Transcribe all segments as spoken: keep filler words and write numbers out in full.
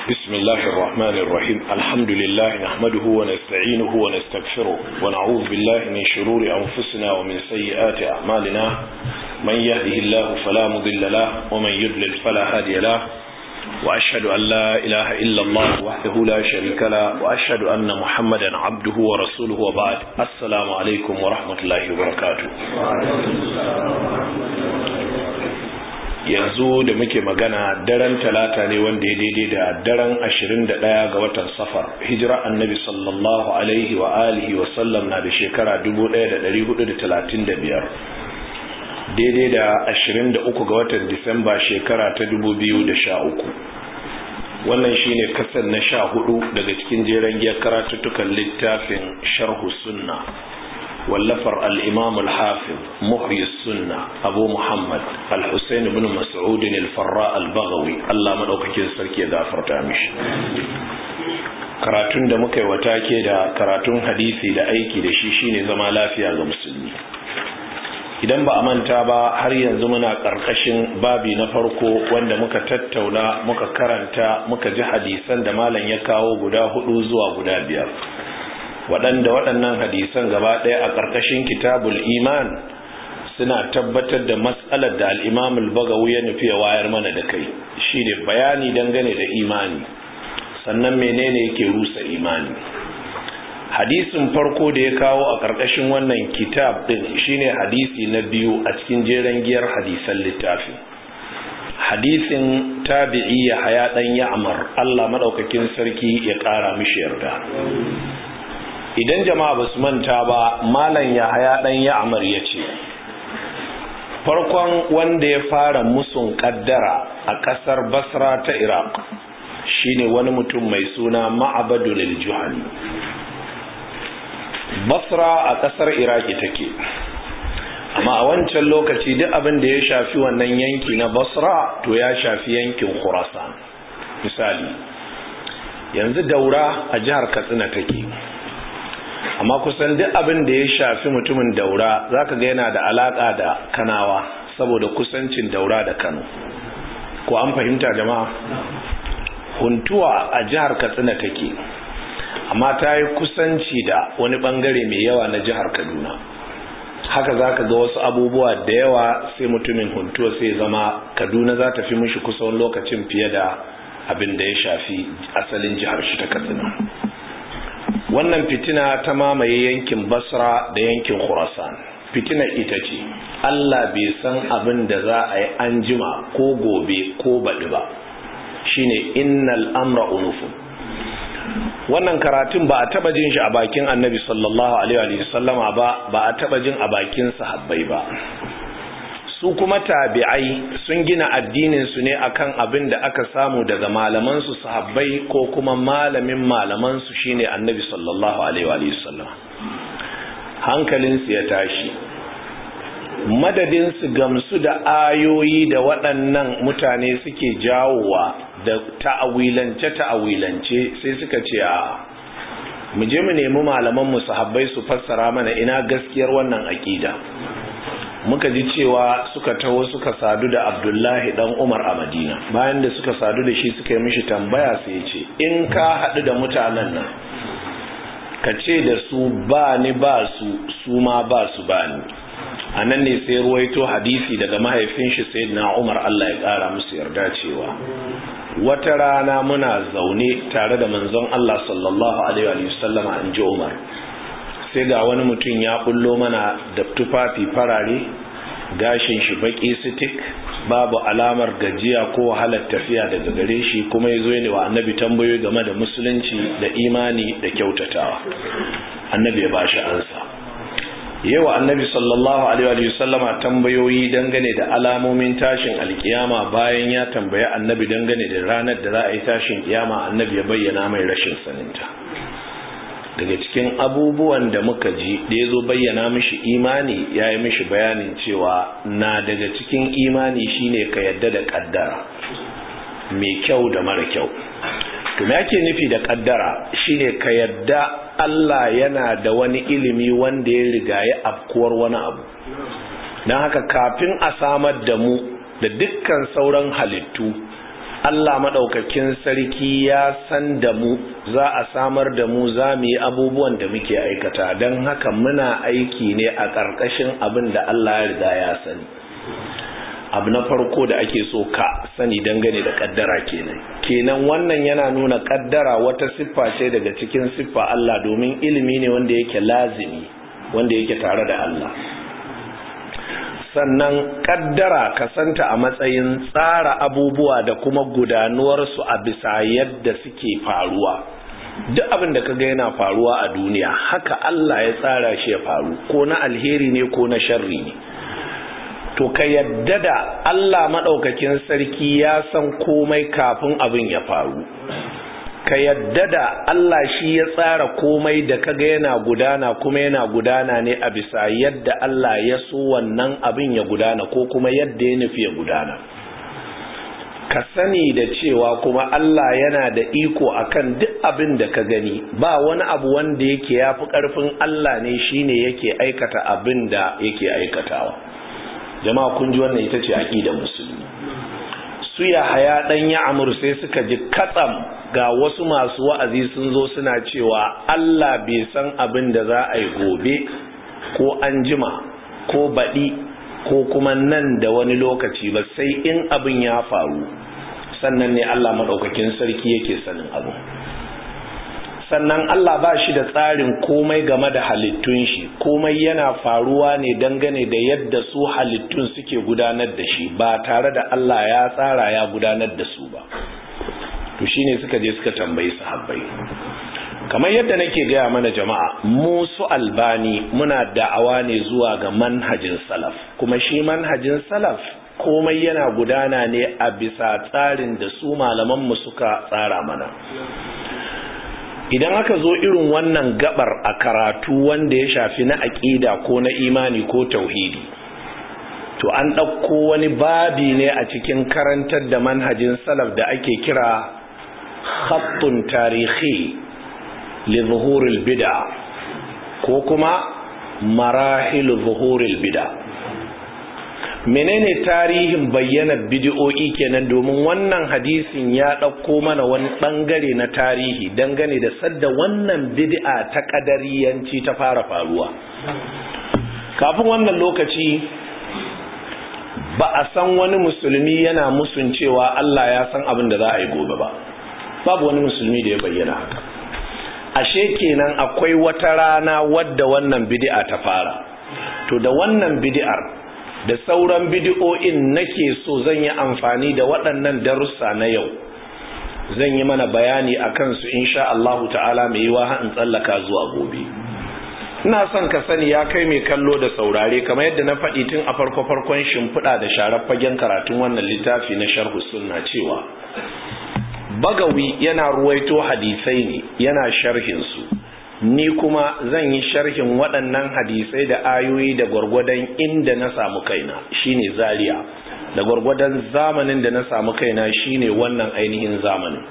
بسم الله الرحمن الرحيم الحمد لله نحمده ونستعينه ونستغفره ونعوذ بالله من شرور أنفسنا ومن سيئات أعمالنا من يهده الله فلا مضل له ومن يضلل فلا هادي له وأشهد أن لا إله إلا الله وحده لا شريك له وأشهد أن محمدا عبده ورسوله وبعد السلام عليكم ورحمة الله وبركاته. yanzu da muke magana daren talata ne wanda ya daidai da daren ashirin da ɗaya ga watan safar hijira annabi sallallahu alaihi wa alihi wa sallam na da shekara dubu ɗaya da ɗari hudu da talatin da biyar daidai da ashirin da uku ga watan disamba shekara ta dubu biyu da sha uku. wannan shine kasan na sha hudu daga cikin jeren giyar karatuttukan littafin sharhu sunna wallafar al-imam al-hafiz muhyi sunna abu muhammad al-husayn ibn mas'ud al-farra al-baghawi Allah madaukakin sarki ya gafarta mishi. karatun da muka yi watake da karatun hadisi da aiki da shi shine zama lafiya ga musulmi. idan ba a manta ba har yanzu muna karkashin babi na farko wanda muka tattauna muka karanta muka ji hadisan da malam ya kawo guda hudu zuwa guda biyar waɗanda waɗannan hadisan gaba ɗaya a ƙarƙashin kitabul iman suna tabbatar da matsalar da al-imam al-bagawi ya nufi ya wayar mana da kai shine bayani dangane da imani sannan menene yake rusa imani. hadisin farko da ya kawo a ƙarƙashin wannan kitab din shine hadisi na biyu a cikin jeren giyar hadisan littafin. hadisin tabi'i Yahya dan Ya'mar Allah madaukakin sarki ya ƙara mishi yarda. idan jama'a basu manta ba malam Yahya dan Ya'mar yace farkon wanda ya fara musun kaddara a kasar Basra ta Iraq shine wani mutum mai suna Ma'badul al-Juhani. Basra a kasar Iraki take, amma a wancan lokaci duk abin da ya shafi wannan yanki na Basra to ya shafi yankin Khurasan. misali yanzu Daura a jihar Katsina take, amma kusan duk abin da ya shafi mutumin Daura zaka ga yana da alaka da Kanawa saboda kusancin Daura da Kano. ko an fahimta jama'a? Huntuwa a jihar Katsina take, amma ta yi kusanci da wani bangare mai yawa na jihar Kaduna. haka zaka ga wasu abubuwa da yawa sai mutumin Huntuwa sai zama Kaduna za ta fi mishi kusan lokacin fiye da abin da ya shafi asalin jihar shi ta Katsina. wannan fitina ta mamaye yankin Basra da yankin Khurasan. fitina ita ce Allah bai san abin da za a yi anjima ko gobe ko baɗi ba, shine innal amra unufun. wannan karatun ba a taba jin shi a bakin Annabi sallallahu alaihi wa sallama ba ba a taba jin a bakin sahabbai ba. su kuma tabi'ai sun gina addinin su ne akan abin da aka samu daga malaman su sahabbai ko kuma malamin malaman su shine Annabi sallallahu alaihi wa sallam. hankalin su ya tashi, madadin su gamsu da ayoyi da waɗannan mutane suke jawowa da ta'awilance ta'awilance sai suka ce a mu je mu nemi malaman mu sahabbai su fassara mana ina gaskiyar wannan aqida. muka ji cewa suka taho suka sadu da Abdullahi dan Umar a Madina. bayan da suka sadu da shi suka yi mishi tambaya sai ya ce in ka haɗu da mutanen nan ka ce da su ba ni ba su su ma ba su ba ni. a nan ne sai ruwaito hadisi daga mahaifin shi sayyidina Umar Allah ya ƙara musu yarda cewa wata rana muna zaune tare da manzon Allah sallallahu alaihi wa sallama an ji Umar, sai ga wani mutum ya bullo mana da tufafi farare, gashin shi baki sitik, babu alamar gajiya ko wahalar tafiya daga gare shi, kuma yazo ne wa annabi tambayoyi game da musulunci da imani da kyautatawa. annabi ya bashi ansa. yawa annabi sallallahu alaihi wa sallama tambayoyi dangane da alamomin tashin alkiyama. bayan ya tambaye annabi dangane da ranar da za a yi tashin kiyama, annabi ya bayyana mai rashin saninta. daga cikin abubuwan da muka ji da ya zo bayyana mishi imani, ya yi mishi bayanin cewa na daga cikin imani shine ka yadda da kaddara mai kyau da mara kyau. to me ake nufi da kaddara? shine ka yadda Allah yana da wani ilimi wanda ya riga ya afkuwar wani abu, don haka kafin a samar da mu da dukkan sauran halittu Allah maɗaukakin sarki ya san da mu, za a samar da mu, za mu yi abubuwan da muke aikata, don haka muna aiki ne a ƙarƙashin abin da Allah ya riga ya sani. Abu na farko da ake so ka sani dangane da ƙaddara kenan. Kenan wannan yana nuna ƙaddara wata siffa ce daga cikin siffa Allah, domin ilimi ne wanda yake lazimi, wanda yake tare da Allah. Sannan kaddara kasanta a matsayin tsara abubuwa da kuma gudanuwarsu a bisa yadda suke faruwa. Duk abin da kaga yana faruwa a duniya haka Allah ya tsara shi ya faru, ko na alheri ne ko na sharri ne. To ka yadda da Allah madaukakin sarki ya san komai kafin abin ya faru. Ka yadda da Allah shi ya tsara komai da kaga yana gudana, kuma yana gudana ne a bisa yadda Allah ya so wannan abin ya gudana, ko kuma yadda ya nufi ya gudana. Ka sani da cewa kuma Allah yana da iko akan duk abin da ka gani, ba wani abu wanda yake yafi karfin Allah ne shine yake aikata abin da yake aikatawa. Jama'a kun ji wannan ita ce aqidar musulmi. Su Yahaya dan Ya'mur sai suka ji katsam ga wasu masu wa'azi sun zo suna cewa Allah bai san abin da za a yi gobe ko anjima ko baɗi ko kuma nan da wani lokaci ba, sai in abin ya faru sannan ne Allah maɗaukakin sarki yake sanin abu. Sannan Allah ba shi da tsarin komai game da halittun shi, komai yana faruwa ne dangane da yadda su halittun suke gudanar da shi, ba tare da Allah ya tsara ya gudanar da su ba. To shine suka je suka tambayi sahabbai. Kamar yadda nake gaya mana jama'a, mu su Albani muna da'awa ne zuwa ga manhajin salaf, kuma shi manhajin salaf komai yana gudana ne a bisa tsarin da su malaman mu suka tsara mana. Idan aka zo irin wannan gabar a karatu wanda ya shafi na aqida ko na imani ko tauhidi, to an ɗauko wani babi ne a cikin karantar da manhajin salaf da ake kira khattun tarihi li zuhuril bid'a, ko kuma marahil zuhuril bid'a. Menene tarihin bayyana bid'o'i kenan, domin wannan hadisin ya ɗauko mana wani ɓangare na tarihi dangane da sadda wannan bid'a ta ƙadariyanci ta fara faruwa. Kafin wannan lokaci ba a san wani musulmi yana musun cewa Allah ya san abin da za a yi gobe ba, babu wani musulmi da ya bayyana haka. Ashe kenan akwai wata rana wadda wannan bid'a ta fara. To da wannan bid'ar da sauran bid'o'in nake so zan yi amfani da waɗannan darussa na yau, zan yi mana bayani akan su insha Allah ta'ala, mai yiwa in tsallaka zuwa gobe. Ina son ka sani ya kai mai kallo da saurare, kamar yadda na faɗi tun a farko farkon shimfiɗa da sharar fagen karatun wannan littafi na sharhu sunna, cewa Bagawi yana ruwaito hadisai ne yana sharhin su, ni kuma zan yi sharhin waɗannan hadisai da ayoyi da gwargwadon inda na samu kaina, shine Zaria, da gwargwadon zamanin da na samu kaina shine wannan ainihin zamanin.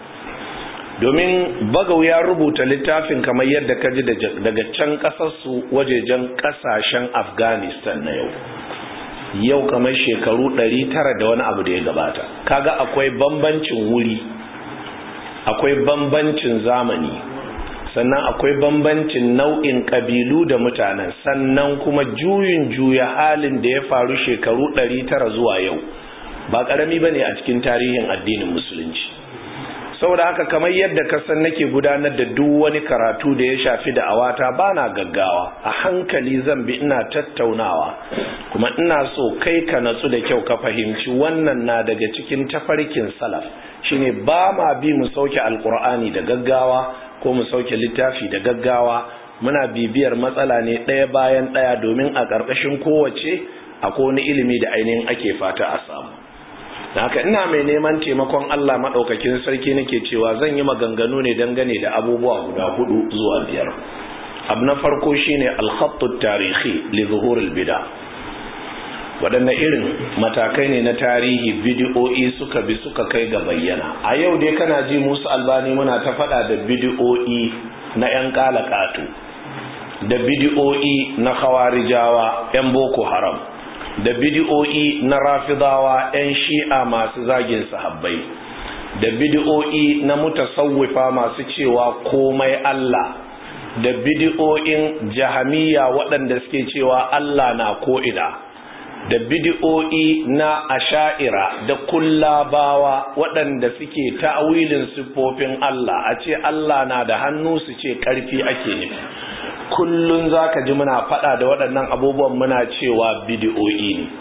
Domin Bagawi ya rubuta littafin kamar yadda ka ji daga can ƙasarsu wajejen ƙasashen Afghanistan na yau yau kamar shekaru ɗari tara da wani abu da ya gabata. Kaga akwai bambancin wuri, akwai bambancin zamani, sannan akwai bambancin nau'in ƙabilu da mutanen, sannan kuma juyin juya halin da ya faru shekaru ɗari tara zuwa yau ba ƙarami ba ne a cikin tarihin addinin musulunci. Saboda haka kamar yadda ka san nake gudanar da duk wani karatu da ya shafi da awata, ba na gaggawa, a hankali zan bi ina tattaunawa, kuma ina so kai ka natsu da kyau ka fahimci wannan na daga cikin tafarkin salaf, shine ba ma bi mu sauke alkur'ani da gaggawa ko mu sauke littafi da gaggawa, muna bibiyar matsala ne ɗaya bayan ɗaya, domin a ƙarƙashin kowace akwai wani ilimi da ainihin ake fata a samu. Da haka ina mai neman taimakon Allah maɗaukakin sarki nake cewa zan yi maganganu ne dangane da abubuwa guda hudu zuwa biyar. Abu na farko shine al-khattut tarihi li zuhuril bid'a. Waɗanne irin matakai ne na tarihi bid'o'i suka bi suka kai ga bayyana. A yau dai kana ji Musa Albani muna ta faɗa da bid'o'i na ƴan kalakatu, da bid'o'i na khawarijawa ƴan Boko Haram, da bid'o'i na rafidawa ƴan shi'a masu zagin sahabbai, da bid'o'i na mutasawwifa masu cewa komai Allah, da bid'o'in jahamiyya waɗanda suke cewa Allah na ko'ina, da bid'o'i na asha'ira da kullabawa waɗanda suke ta'awilin siffofin Allah, a ce Allah na da hannu su ce ƙarfi ake nufi. Kullun zaka ji muna faɗa da waɗannan abubuwan muna cewa bid'o'i ne.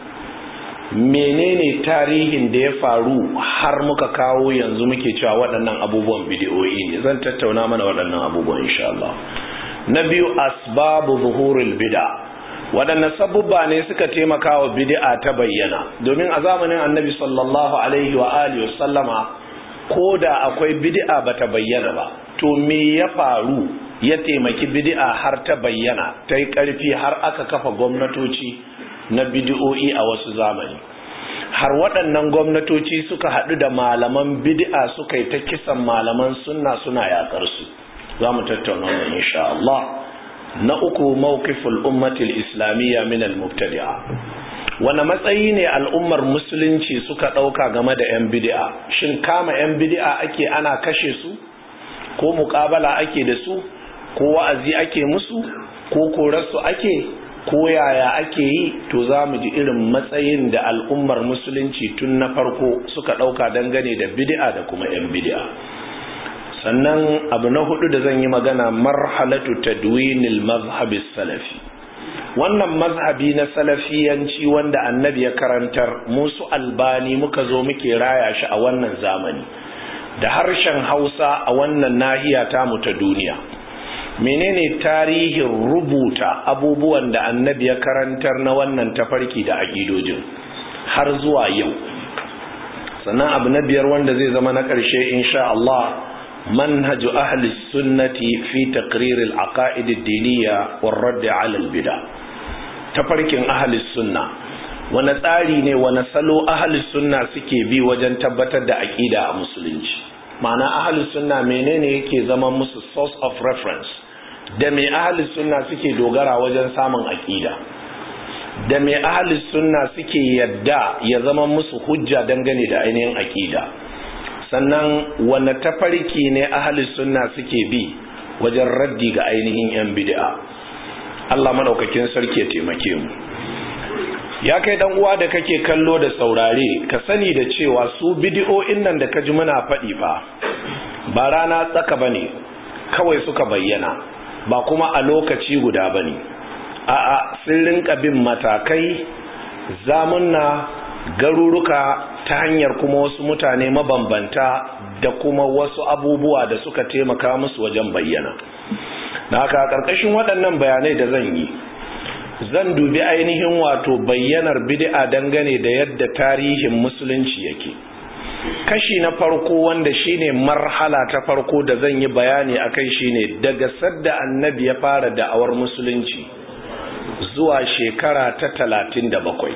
Menene tarihin da ya faru har muka kawo yanzu muke cewa waɗannan abubuwan bid'o'i ne? Zan tattauna mana waɗannan abubuwan insha Allah. Na biyu, asbabu zuhuril bid'a. Waɗanne sabubba ne suka taimaka wa bid'a ta bayyana? Domin a zamanin Annabi sallallahu alaihi wa alihi wasallama ko da akwai bid'a bata bayyana ba, to me ya faru ya taimaki bid'a har ta bayyana, ta yi ƙarfi har aka kafa gwamnatoci na bid'o'i a wasu zamani, har waɗannan gwamnatoci suka haɗu da malaman bid'a suka yi ta kisan malaman sunna suna yaƙar su. Za mu tattauna wannan insha Allah. Na uku, mawqiful ummatil islamiyya min al-mubtadi'a. Wani matsayi ne al'ummar musulunci suka ɗauka game da 'yan bid'a? Shin kama 'yan bid'a ake ana kashe su, ko muƙabala ake da su, ko wa'azi ake musu, ko korarsu ake, ko yaya ake yi? To za mu ji irin matsayin da al'ummar musulunci tun na farko suka ɗauka dangane da bid'a da kuma 'yan bid'a. Sannan abu na hudu da zan yi magana, marhalatu tadwinil mazhabis salafi. Wannan mazhabi na salafiyanci wanda annabi ya karantar, musu albani muka zo muke raya shi a wannan zamani da harshen Hausa a wannan nahiya tamu ta duniya. Menene tarihin rubuta abubuwan da annabi ya karantar na wannan tafarki da aqidojin har zuwa yau? Sannan abu na biyar wanda zai zama na ƙarshe insha Allah, manhaj ahli sunnati fi taqrir al-aqaid ad-diniyya war radd 'ala al-bid'a. Tafarkin ahli sunna, wani tsari ne, wani salo ahli sunna suke bi wajen tabbatar da aqida a musulunci? Ma'ana ahli sunna menene yake zama musu source of reference? Da me ahli sunna suke dogara wajen samun aqida? Da me ahli sunna suke yadda ya zama musu hujja dangane da ainihin aqida? Sannan wanne tafarki ne ahli sunna suke bi wajen raddi ga ainihin yan bid'a? Allah madaukakin sarki ya taimake mu. Ya kai dan uwa da kake kallo da saurare, ka sani da cewa su bid'o'in nan da ka ji muna faɗi fa ba rana tsaka bane kawai suka bayyana, ba kuma a lokaci guda bane. A'a, sun rinka bin matakai, zamunna, garuruka, ta hanyar kuma wasu mutane mabambanta da kuma wasu abubuwa da suka taimaka musu wajen bayyana. Da haka ƙarƙashin waɗannan bayanai da zan yi, zan dubi ainihin wato bayyanar bid'a dangane da yadda tarihin musulunci yake. Kashi na farko, wanda shine marhala ta farko da zan yi bayani akai, shine daga sadda annabi ya fara da'awar musulunci zuwa shekara ta talatin da bakwai.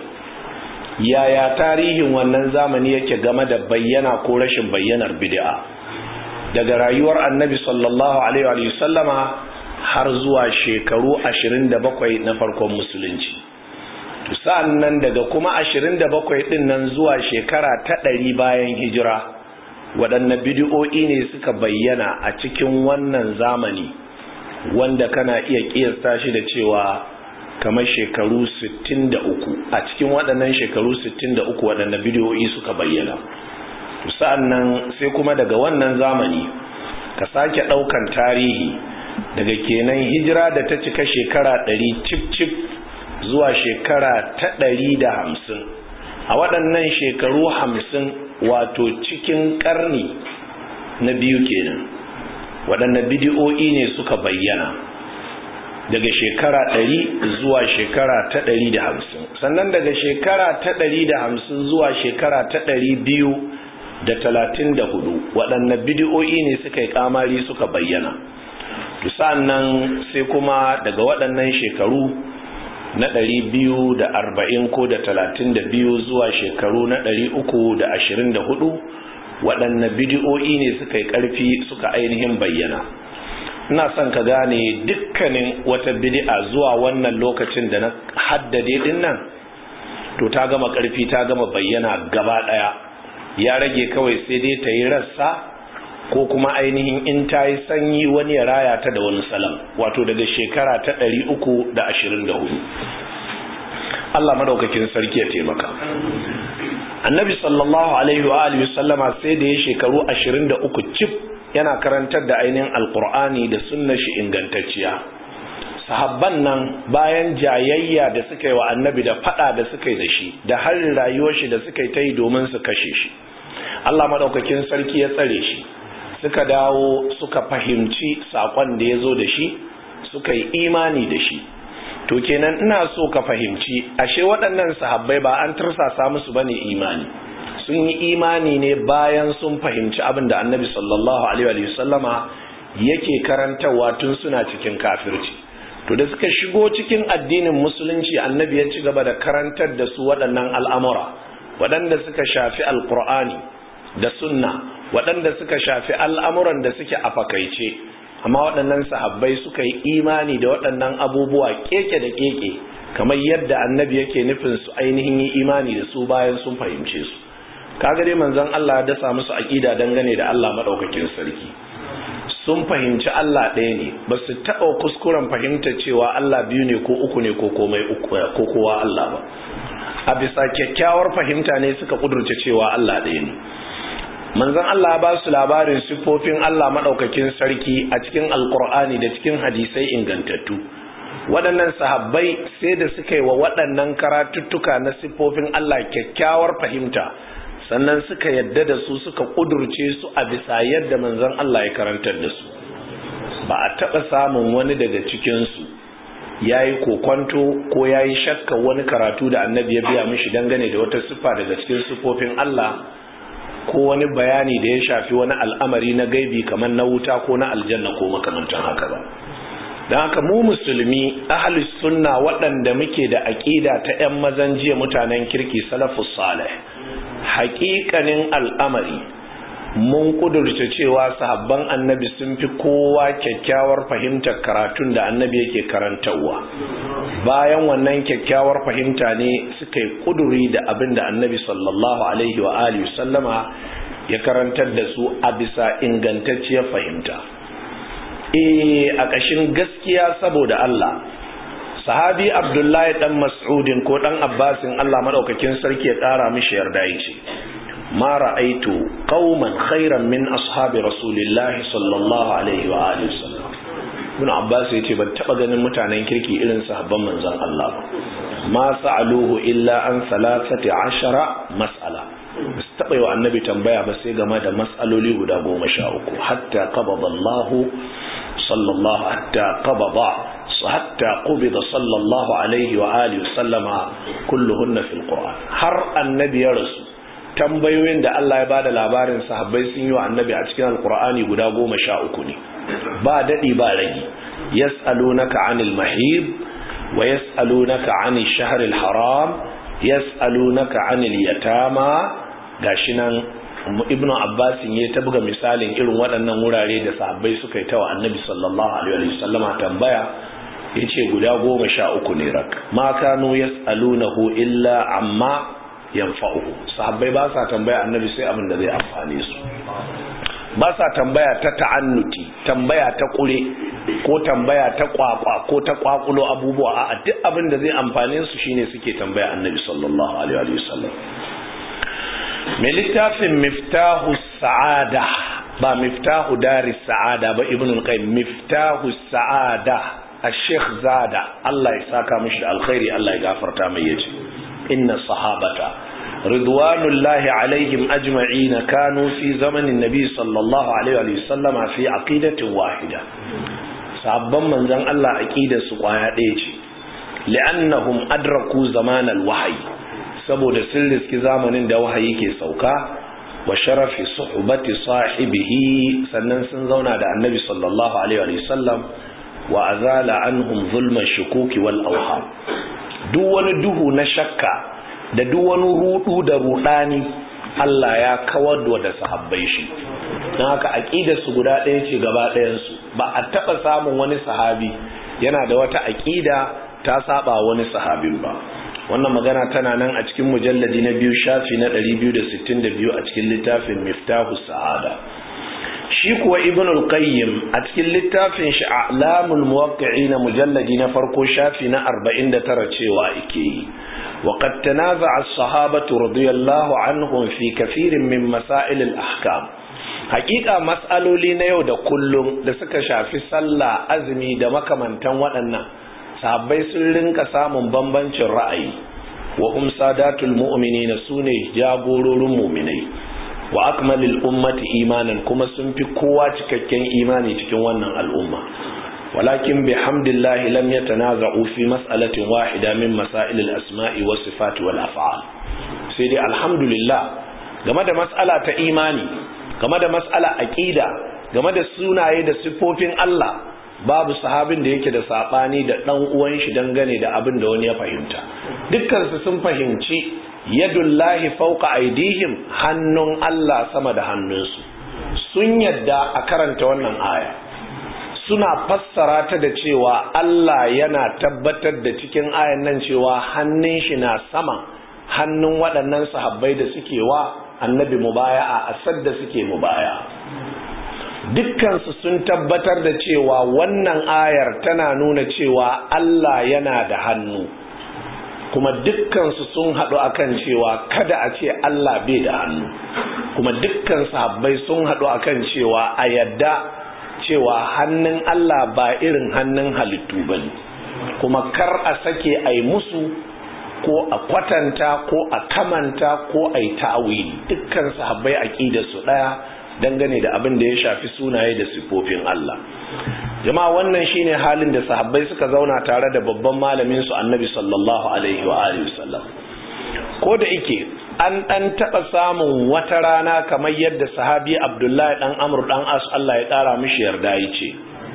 Yaya tarihin wannan zamani yake game da bayyana ko rashin bayyanar bid'a daga rayuwar annabi sallallahu alaihi wa sallama har zuwa shekaru ashirin da bakwai na farkon musulunci. To sa'an nan daga kuma ashirin da bakwai din nan zuwa shekara ta ɗari bayan hijira, waɗanne bid'o'i ne suka bayyana a cikin wannan zamani wanda kana iya kiyasta shi da cewa kamar shekaru sittin da uku. A cikin waɗannan shekaru sittin da uku waɗanne bid'o'i suka bayyana. To sa'an nan sai kuma daga wannan zamani ka sake ɗaukan tarihi daga kenan hijira da ta cika shekara ɗari cif cif zuwa shekara ta ɗari da hamsin. A waɗannan shekaru hamsin, wato cikin ƙarni na biyu kenan, waɗanne bid'o'i ne suka bayyana daga shekara ɗari zuwa shekara ta ɗari da hamsin. Sannan daga shekara ta ɗari da hamsin zuwa shekara ta ɗari biyu da talatin da hudu, waɗanne bid'o'i ne suka yi kamari suka bayyana. To sa'annan sai kuma daga waɗannan shekaru na ɗari biyu da arba'in ko da talatin da biyu zuwa shekaru na ɗari uku da ashirin da hudu, waɗanne bid'o'i ne suka yi ƙarfi suka ainihin bayyana. Ina son ka gane dukkanin wata bid'a zuwa wannan lokacin da na haddade din nan, to ta gama ƙarfi, ta gama bayyana gaba ɗaya. ya rage kawai sai dai ta yi rassa ko kuma ainihin in ta yi sanyi wani ya raya ta da wani salam, wato daga shekara ta ɗari uku da ashirin da hudu. Allah madaukakin sarki ya taimaka. Annabi sallallahu alaihi wa alihi sallama sai da ya shekaru ashirin da uku cif yana karantar da ainihin alqur'ani da sunnar shi ingantacciya. Sahabban nan bayan jayayya da suka yi wa annabi da fada da suka yi da shi da har rayuwar shi da suka yi ta yi domin su kashe shi, Allah madaukakin sarki ya tsare shi, suka dawo suka fahimci sakon da ya zo da shi, suka yi imani da shi. To kenan ina so ka fahimci ashe waɗannan sahabbai ba an tursasa musu bane imani, sun yi imani ne bayan sun fahimci abin da annabi sallallahu alaihi wa sallama yake karantawa tun suna cikin kafirci. To da suka shigo cikin addinin musulunci, annabi ya ci gaba da karantar da su waɗannan al'amura waɗanda suka shafi alqur'ani da sunna, waɗanda suka shafi al'amuran da suke a fakaice. Amma waɗannan sahabbai suka yi imani da waɗannan abubuwa keke da keke kamar yadda annabi yake nufin su ainihin yi imani da su bayan sun fahimce su. Kaga dai manzon Allah ya dasa musu aqida dangane da Allah madaukakin sarki. Sun fahimci Allah ɗaya ne, ba su taɓa kuskuren fahimta cewa Allah biyu ne ko uku ne ko komai uku ko kowa Allah ba. A bisa kyakkyawar fahimta ne suka kudurce cewa Allah ɗaya ne. Manzon Allah ba su labarin siffofin Allah madaukakin sarki a cikin alkur'ani da cikin hadisai ingantattu. Waɗannan sahabbai sai da suka yi wa waɗannan karatuttuka na siffofin Allah kyakkyawar fahimta, sannan suka yadda da su, suka kudurce su a bisa yadda manzon Allah ya karantar da su. Ba a taɓa samun wani daga cikinsu ya yi kokwanto ko ya yi shakka wani karatu da annabi ya biya mishi dangane da wata siffa daga cikin siffofin Allah, ko wani bayani da ya shafi wani al'amari na gaibi kamar na wuta ko na aljanna ko makamantan haka ba. Don haka mu musulmi ahlus sunna waɗanda muke da aƙida ta 'yan mazan jiya mutanen kirki salafus salih, haƙiƙanin al'amari mun kudurce cewa sahabban annabi sun fi kowa kyakkyawar fahimtar karatun da annabi yake karantarwa. Bayan wannan kyakkyawar fahimta ne suka yi kuduri da abin da annabi sallallahu alaihi wa alihi sallama ya karantar da su a bisa ingantacciyar fahimta. Eh, a ƙashin gaskiya saboda Allah, sahabi Abdullahi dan Mas'udin ko dan Abbasin Allah madaukakin sarki ya ƙara mishi yarda yace, ma ra'aitu qauman khairan min ashabi rasulillahi sallallahu alaihi wa alihi wasallam. Ibn Abbas yace ban taba ganin mutanen kirki irin sahabban manzon Allah ba. Ma sa'aluhu illa an thalathati ashara mas'ala. Bas taba yi wa annabi tambaya ba sai game da mas'aloli guda goma sha uku, hatta qabada Allah sallallahu hatta qabada hatta qubida sallallahu alaihi wa alihi wasallama kulluhunna fil Qur'an. Har annabi ya rasu, tambayoyin da Allah ya bada labarin sahabbai sun yi wa annabi a cikin alkur'ani guda goma sha uku ne, ba daɗi ba ragi. Yas'alunaka 'anil mahid wa yas'alunaka 'anil shahril haram yas'alunaka 'anil yatama. Gashi nan Ibn Abbas ya ta buga misalin irin waɗannan wurare da sahabbai suka yi ta wa annabi sallallahu alaihi wa sallama tambaya, yace guda goma sha uku ne rak. Ma kanu yas'alunahu illa amma yanfa'uhu. Sahabbai ba sa tambaya annabi sai abin da zai amfane su, ba sa tambaya ta ta'annuti, tambaya ta kure ko tambaya ta kwakwa ko ta kwakulo abubuwa. A duk abin da zai amfane su shine suke tambaya annabi sallallahu alaihi wa sallam. Mai littafin miftahu sa'ada, ba miftahu daris sa'ada ba, ibn al-qayyim, miftahu sa'ada al-sheikh Zada, Allah ya saka mishi alkhairi, Allah ya gafarta mai, yace inna sahabata ridwanullahi alaihim ajma'in kanu fi zamanin nabi sallallahu alaihi wa sallama fi aqidatin wahida. Sahabban manzon Allah aqidar su kwaya ɗaya ce, li'annahum adraku zaman al-wahyi, saboda sun riski zamanin da wahayi ke sauka, wa sharafi suhbati sahibihi, sannan sun zauna da annabi sallallahu alaihi wa sallam, wa azala anhum zulman shukuki wal awham. Duk wani duhu na shakka da duk wani rudu da rudani Allah ya kawar da sahabbai shi. don haka aqidar su guda ɗaya ce gaba ɗayan su, ba a taba samun wani sahabi yana da wata aqida ta saba wani sahabin ba. wannan magana tana nan a cikin mujalladi na biyu shafi na ɗari biyu da sittin da biyu a cikin littafin Miftahus Sa'ada. Shi kuwa Ibn al-Qayyim a cikin littafin shi A'lamul Muwaqqi'in mujalladi na farko shafi na arba'in da tara cewa yake yi wa qad tanaza'a as-sahabatu radiyallahu anhum fi kathirin min masail al-ahkam. Hakika mas'aloli na yau da kullum da suka shafi sallah, azumi da makamantan waɗannan sahabbai sun rinka samun bambancin ra'ayi. wa hum sadatul mu'minina sune jagororin mu'minai wa akmalul ummati imanan kuma sun fi kowa cikakken imani cikin wannan al'umma. walakin bihamdillahi lam yatanaza'u fi mas'alatin wahida min masailil asma'i was sifati wal af'al. sai dai alhamdulillah game da mas'ala ta imani, game da mas'ala aqida, game da sunaye da sifofin Allah, babu sahabin da yake da sabani da dan uwan shi dangane da abin da wani ya fahimta. Dukkan su sun fahimci yadullahi fawqa aydihim, hannun Allah sama da hannunsu. Sun yadda a karanta wannan aya, suna fassara ta da cewa Allah yana tabbatar da cikin ayan nan cewa hannun shi na sama hannun waɗannan sahabbai da suke wa annabi mubaya'a a sadda suke mubaya'a. Dukkansu sun tabbatar da cewa wannan ayar tana nuna cewa Allah yana da hannu, kuma dukkansu sun haɗu akan cewa kada a ce Allah bai da hannu, kuma dukkan sahabbai sun haɗu akan cewa a yadda cewa hannun Allah ba irin hannun halittu bane, kuma kar a sake a yi musu ko a kwatanta ko a kamanta ko a yi ta'awili. Dukkan sahabbai aqidarsu ɗaya dangane da abin da ya shafi sunaye da sifofin Allah. Jama'a, wannan shine halin da sahabbai suka zauna tare da babban malamin su Annabi sallallahu alaihi wa alihi wasallam. Ko da yake an dan taba samun wata rana kamar yadda sahabi Abdullahi dan Amr dan As Allah ya kara mishi yarda yace,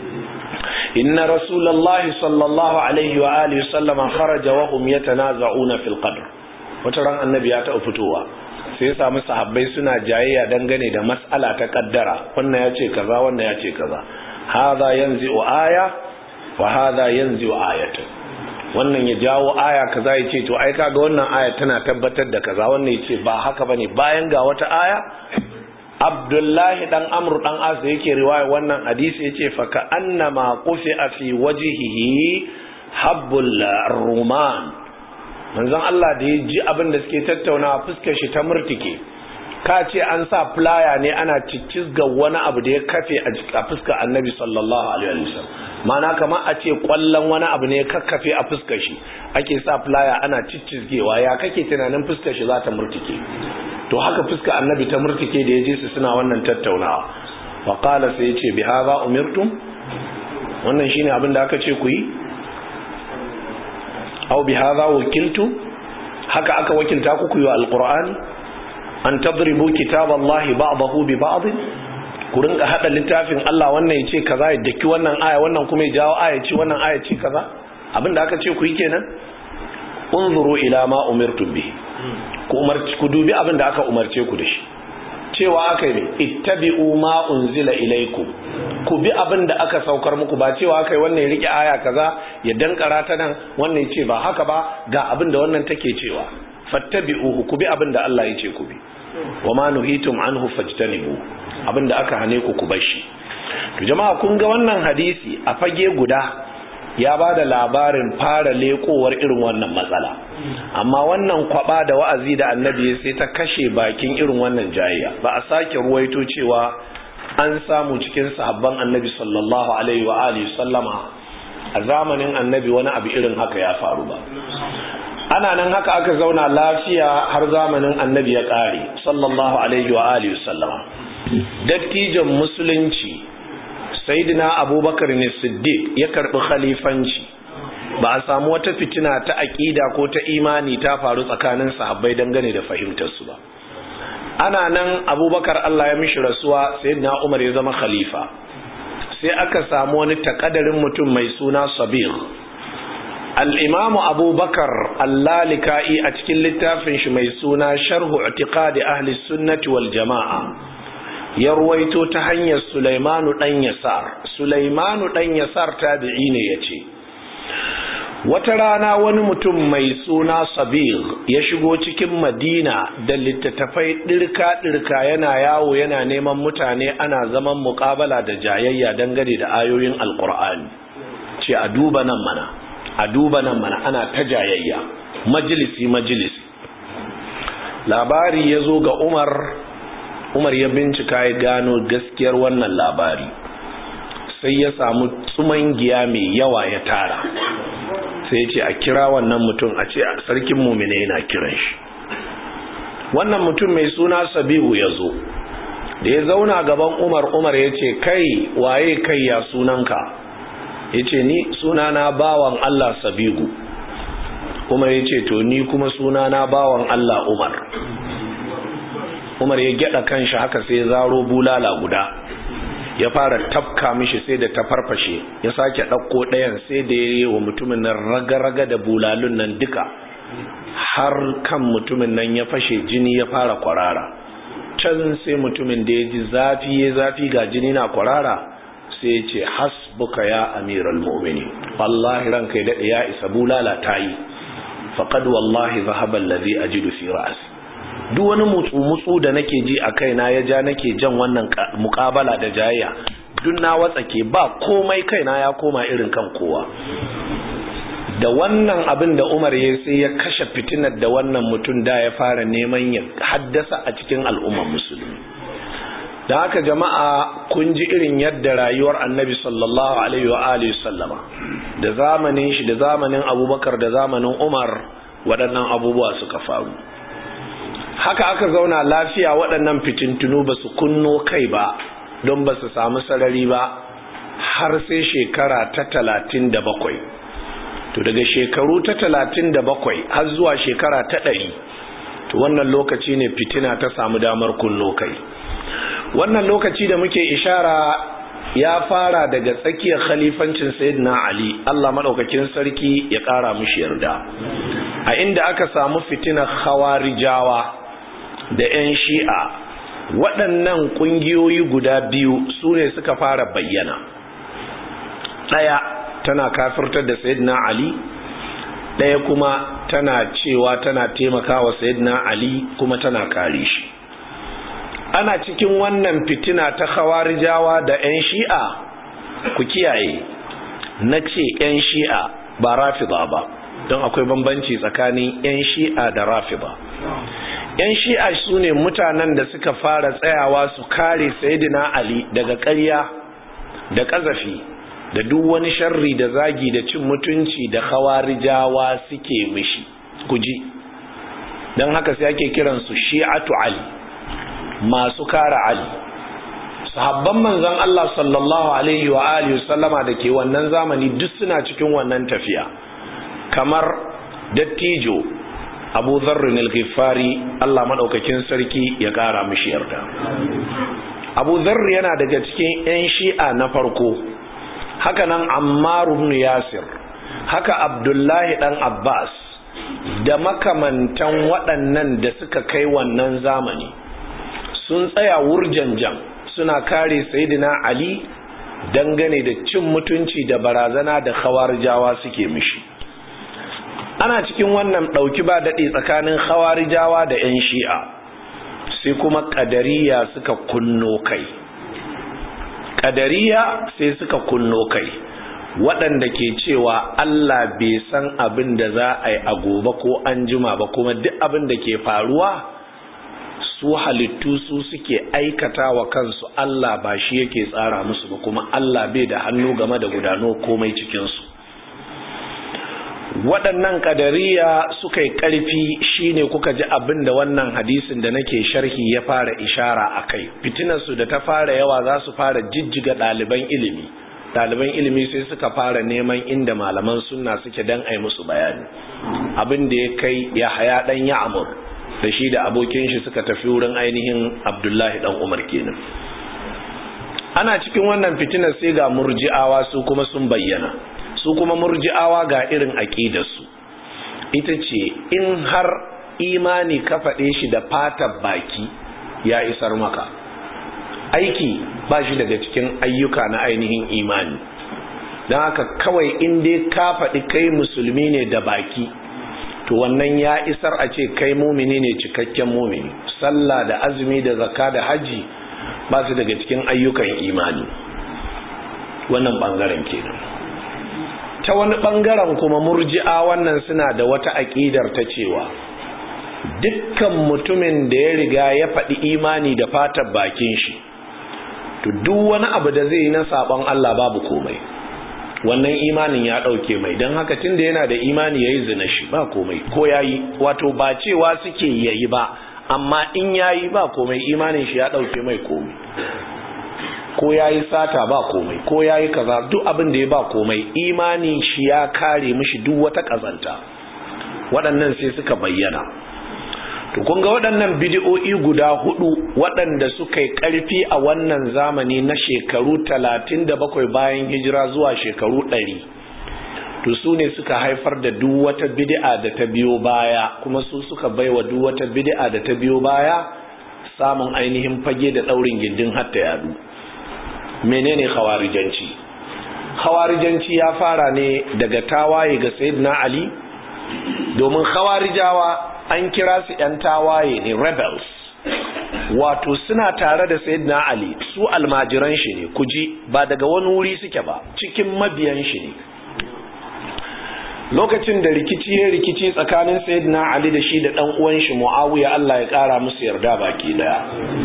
inna rasulullahi sallallahu alaihi wa alihi wasallam kharaja wa hum yatanaza'una fil qadr. Wata ran Annabi ya ta fitowa sai ya samu sahabbai suna jayayya dangane da mas'ala ta kaddara, wannan ya ce kaza wannan ya ce kaza, hadha yanzi'u aya wa hadha yanzi'u ayatan. Wannan ya jawo aya kaza ya ce to ai kaga wannan aya tana tabbatar da kaza, wannan ya ce ba haka bane, bayan ga wata aya. Abdullahi dan Amr dan As yake riwaya wannan hadisi yace fa ka annama qufi'a fi wajhihi habbul ruman. Manzon Allah da ya ji abin da suke tattaunawa fuskar shi ta murtike, ka ce an sa flyer ne ana ciccizga wani abu da ya kafe a fuskar Annabi sallallahu alaihi wasallam. Ma'ana kamar a ce kwallon wani abu ne ya kakkafe a fuskar shi, ake sa flyer ana ciccizgewa. Ya kake tunanin fuskar shi za ta murtike? To haka fuskar Annabi ta murtike da ya ji su suna wannan tattaunawa. Wa qala, sai ya ce bi hadha umirtum, wannan shine abin da aka ce ku yi? Aw bi hadha wakiltu, haka aka wakilta ku yi alqur'ani? An tadribu kitaballahi ba'dahu bi ba'd, ku rinka hada littafin Allah, wannan yace kaza ya daki wannan aya, wannan kuma ya jawo aya ce wannan aya ce kaza. Abinda aka ce ku yi kenan. Unzuru ila ma umirtum bihi, ku umarci ku dubi abinda aka umarce ku da shi. Cewa aka yi ittabi'u ma unzila ilaykum, ku bi abin da aka saukar muku, ba cewa aka yi wannan ya rike aya kaza ya dankara ta nan, wannan ya ce ba haka ba, ga abin da wannan take cewa. Fattabi'uhu, ku bi abin da Allah ya ce ku bi. Wa ma nuhitum anhu fajtanibu, abin da aka hane ku ku bar shi. To jama'a, kun ga wannan hadisi a fage guda ya ba da labarin fara lekowar irin wannan matsala, amma wannan kwaba da wa'azi da Annabi sai ta kashe bakin irin wannan jayayya. Ba a sake ruwaito cewa an samu cikin sahabban Annabi sallallahu alaihi wa alihi sallama a zamanin Annabi wani abu irin haka ya faru ba. Ana nan haka aka zauna lafiya har zamanin Annabi ya kare sallallahu alaihi wa alihi sallama. Dattijan musulunci Sayyidina Abubakar ne Siddiq ya karbi khalifanci. Ba a samu wata fitina ta aqida ko ta imani ta faru tsakanin sahabbai dangane da fahimtar su ba. Ana nan Abubakar Allah ya mishi rasuwa, Sayyidina Umar ya zama khalifa. Sai aka samu wani takaddarin mutum mai suna Sabir. Al-Imam Abubakar Al-Lalika'i a cikin littafin shi mai suna Sharhu I'tiqadi Ahli Sunnati wal Jama'a ya ruwaito ta hanyar Sulaimanu dan Yasar. Sulaimanu dan Yasar tabi'i ne yace, wata rana wani mutum mai suna Sabir ya shigo cikin Madina da littattafai ɗirka-ɗirka yana yawo yana neman mutane ana zaman muƙabala da jayayya dangane da ayoyin Alƙur'ani. Ce a duba nan mana, a duba nan mana ana ta jayayya, majalisi majalisi. Labari ya zo ga Umar, Umar ya bincika ya gano gaskiyar wannan labari. Sai ya samu tsumangiya mai yawa ya tara. Sai ce a kira wannan mutum a ce a sarkin mumine yana kiran shi. Wannan mutum mai suna Sabihu ya zo da ya zauna gaban Umar. Umar ya ce kai waye kai ya sunanka? Ya ce ni sunana bawan Allah Sabihu. Umar ya ce to ni kuma sunana bawan Allah Umar. Umar ya gyada kanshi haka sai ya zaro bulala guda ya fara tafka mishi sai da ta farfashe, ya sake ɗauko ɗayan sai da ya yi wa mutumin nan raga-raga da bulalun nan duka har kan mutumin nan ya fashe, jini ya fara kwarara. Can sai mutumin da ya ji zafi ya zafi ga jini na kwarara sai ya ce hasbuka ya amiral mu'mini, wallahi ranka ya daɗe ya isa, bulala ta yi, faqad wallahi zahaba alladhi ajidu fi ra'si. Duk wani mutsu-mutsu da nake ji a kaina ya ja nake jan wannan mukabala da jayayya duk na watsake, ba komai kaina ya koma irin kan kowa. Da wannan abin da Umar ya sai ya kashe fitinar da wannan mutum da ya fara neman ya haddasa a cikin al'ummar musulmi. Da haka jama'a kun ji irin yadda rayuwar Annabi sallallahu alaihi wa alihi sallama da zamanin shi da zamanin Abubakar da zamanin Umar waɗannan abubuwa suka faru. Haka aka zauna lafiya, waɗannan fitintunu ba su kunno kai ba don ba su samu sarari ba har sai shekara ta talatin da bakwai. To daga shekaru ta talatin da bakwai har zuwa shekara ta ɗari, to wannan lokaci ne fitina ta samu damar kunno kai. Wannan lokaci da muke ishara ya fara daga tsakiyar khalifancin Sayyidina Ali, Allah madaukakin sarki ya ƙara mishi yarda, a inda aka samu fitinar Khawarijawa da 'yan Shi'a. Waɗannan ƙungiyoyi guda biyu su ne suka fara bayyana. Ɗaya tana kafirtar da Sayyidina Ali, ɗaya kuma tana cewa tana taimakawa Sayyidina Ali kuma tana kare shi. Ana cikin wannan fitina ta Khawarijawa da 'yan Shi'a, ku kiyaye, na ce 'yan Shi'a ba Rafida ba, don akwai bambanci tsakanin 'yan Shi'a da Rafida. 'Yan Shi'a su ne mutanen da suka fara tsayawa su kare Sayyidina Ali daga ƙarya da ƙazafi da duk wani sharri da zagi da cin mutunci da Khawarijawa suke mishi, kuji. Don haka sai ake kiransu Shi'atu Ali, masu kare Ali. Sahabban manzon Allah sallallahu alaihi wa alihi sallama da ke wannan zamani duk suna cikin wannan tafiya, kamar dattijo Abu Dharr al-Ghifari, Allah madaukakin sarki ya kara mishi yarda. Abu Dharr yana daga cikin 'yan Shi'a na farko. Haka nan Ammar ibn Yasir, haka Abdullahi dan Abbas da makamantan waɗannan da suka kai wannan zamani sun tsaya wurjanjan suna kare Sayyidina Ali dangane da cin mutunci da barazana da Khawarijawa suke mishi. Ana cikin wannan ɗauki ba daɗi tsakanin Khawarijawa da 'yan Shi'a, sai kuma Ƙadariya suka kunno kai. Ƙadariya sai suka kunno kai, waɗanda ke cewa Allah bai san abin da za a yi a gobe ko an jima ba, kuma duk abin da ke faruwa su halittu su suke aikata wa kansu, Allah ba shi yake tsara musu ba, kuma Allah bai da hannu game da gudano komai cikinsu. Waɗannan ƙadariya suka yi ƙarfi, shine kuka ji abin da wannan hadisin da nake sharhi ya fara ishara a kai. Fitinarsu da ta fara yawa za su fara jijjiga ɗaliban ilimi. Ɗaliban ilimi sai suka fara neman inda malaman sunna suke dan ai musu bayani. Abin da ya kai ya haya ɗan Ya'mur da shi da abokin shi suka tafi wurin ainihin Abdullahi ɗan Umar kenan. Ana cikin wannan fitinar sai ga Murji'awa su kuma sun bayyana. Su kuma Murji'awa ga irin aqidarsu, ita ce in har imani ka faɗe shi da fatar baki ya isar maka, aiki ba shi daga cikin ayyuka na ainihin imani. don haka kawai in dai ka faɗi kai musulmi ne da baki to wannan ya isar a ce kai mumini ne cikakken mumini. Sallah da azumi da zakka da haji ba su daga cikin ayyukan imani. Wannan bangaren kenan. Ta wani bangaren kuma murji'a wannan suna da wata aqidar ta cewa dukkan mutumin da ya riga ya faɗi imani da fatar bakin shi to duk wani abu da zai yi na saban Allah babu komai, wannan imanin ya ɗauke mai. don haka tunda yana da imani yayi zina shi ba komai, ko yayi, wato ba cewa suke yayi ba, amma in yayi ba komai, imanin shi ya ɗauke mai komai. Ko yayi sata ba komai, ko yayi kaza, duk abin da ya ba komai, imanin shi ya kare mishi duk wata kazanta. Waɗannan sai suka bayyana. To kun ga waɗannan bid'o'i guda hudu waɗanda suka yi ƙarfi a wannan zamani na shekaru talatin da bakwai bayan hijira zuwa shekaru ɗari, to su ne suka haifar da duk wata bid'a da ta biyo baya, kuma su suka baiwa duk wata bid'a da ta biyo baya samun ainihin fage da ɗaurin gindin hatta yadu. Menene khawarijanci? Khawarijanci ya fara ne daga tawaye ga Sayyidina Ali, domin khawarijawa an kira su ‘yan tawaye ne, rebels, wato suna tare da Sayyidina Ali, su almajiran shi ne, kuji ba daga wani wuri suke ba, cikin mabiyan shi ne. Lokacin da rikici ya rikici tsakanin Sayyidina Ali da shi da ɗan uwan shi Muawiya, Allah ya ƙara musu yarda baki daya,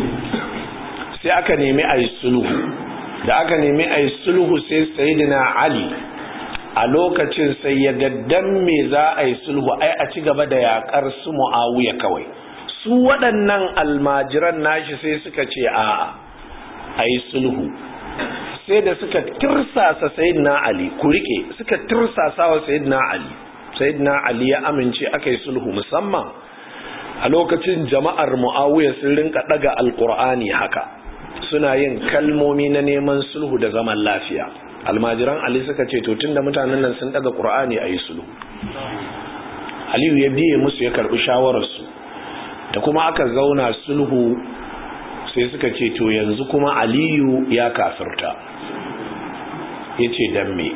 sai aka nemi a yi sulhu. Da aka nemi a yi sulhu sai Sayyidina Ali a lokacin sai ya gaddan me za a yi sulhu, ai a ci gaba da yakar su Muawiya kawai. Su waɗannan almajiran nashi sai suka ce a'a a yi sulhu. Sai da suka tirsasa Sayyidina Ali, ku rike, suka tirsasa wa Sayyidina Ali. Sayyidina Ali ya amince aka yi sulhu, musamman a lokacin jama'ar Muawiya sun rinka daga alqur'ani haka, suna yin kalmomi na neman sulhu da zaman lafiya. Almajiran Ali suka ce to tunda mutanen nan sun daga Qur'ani ayi sulhu. Aliyu ya biye musu, ya karbi shawarar su, da kuma aka zauna sulhu. Sai suka ce to yanzu kuma Aliyu ya kafirta. Yace dan me?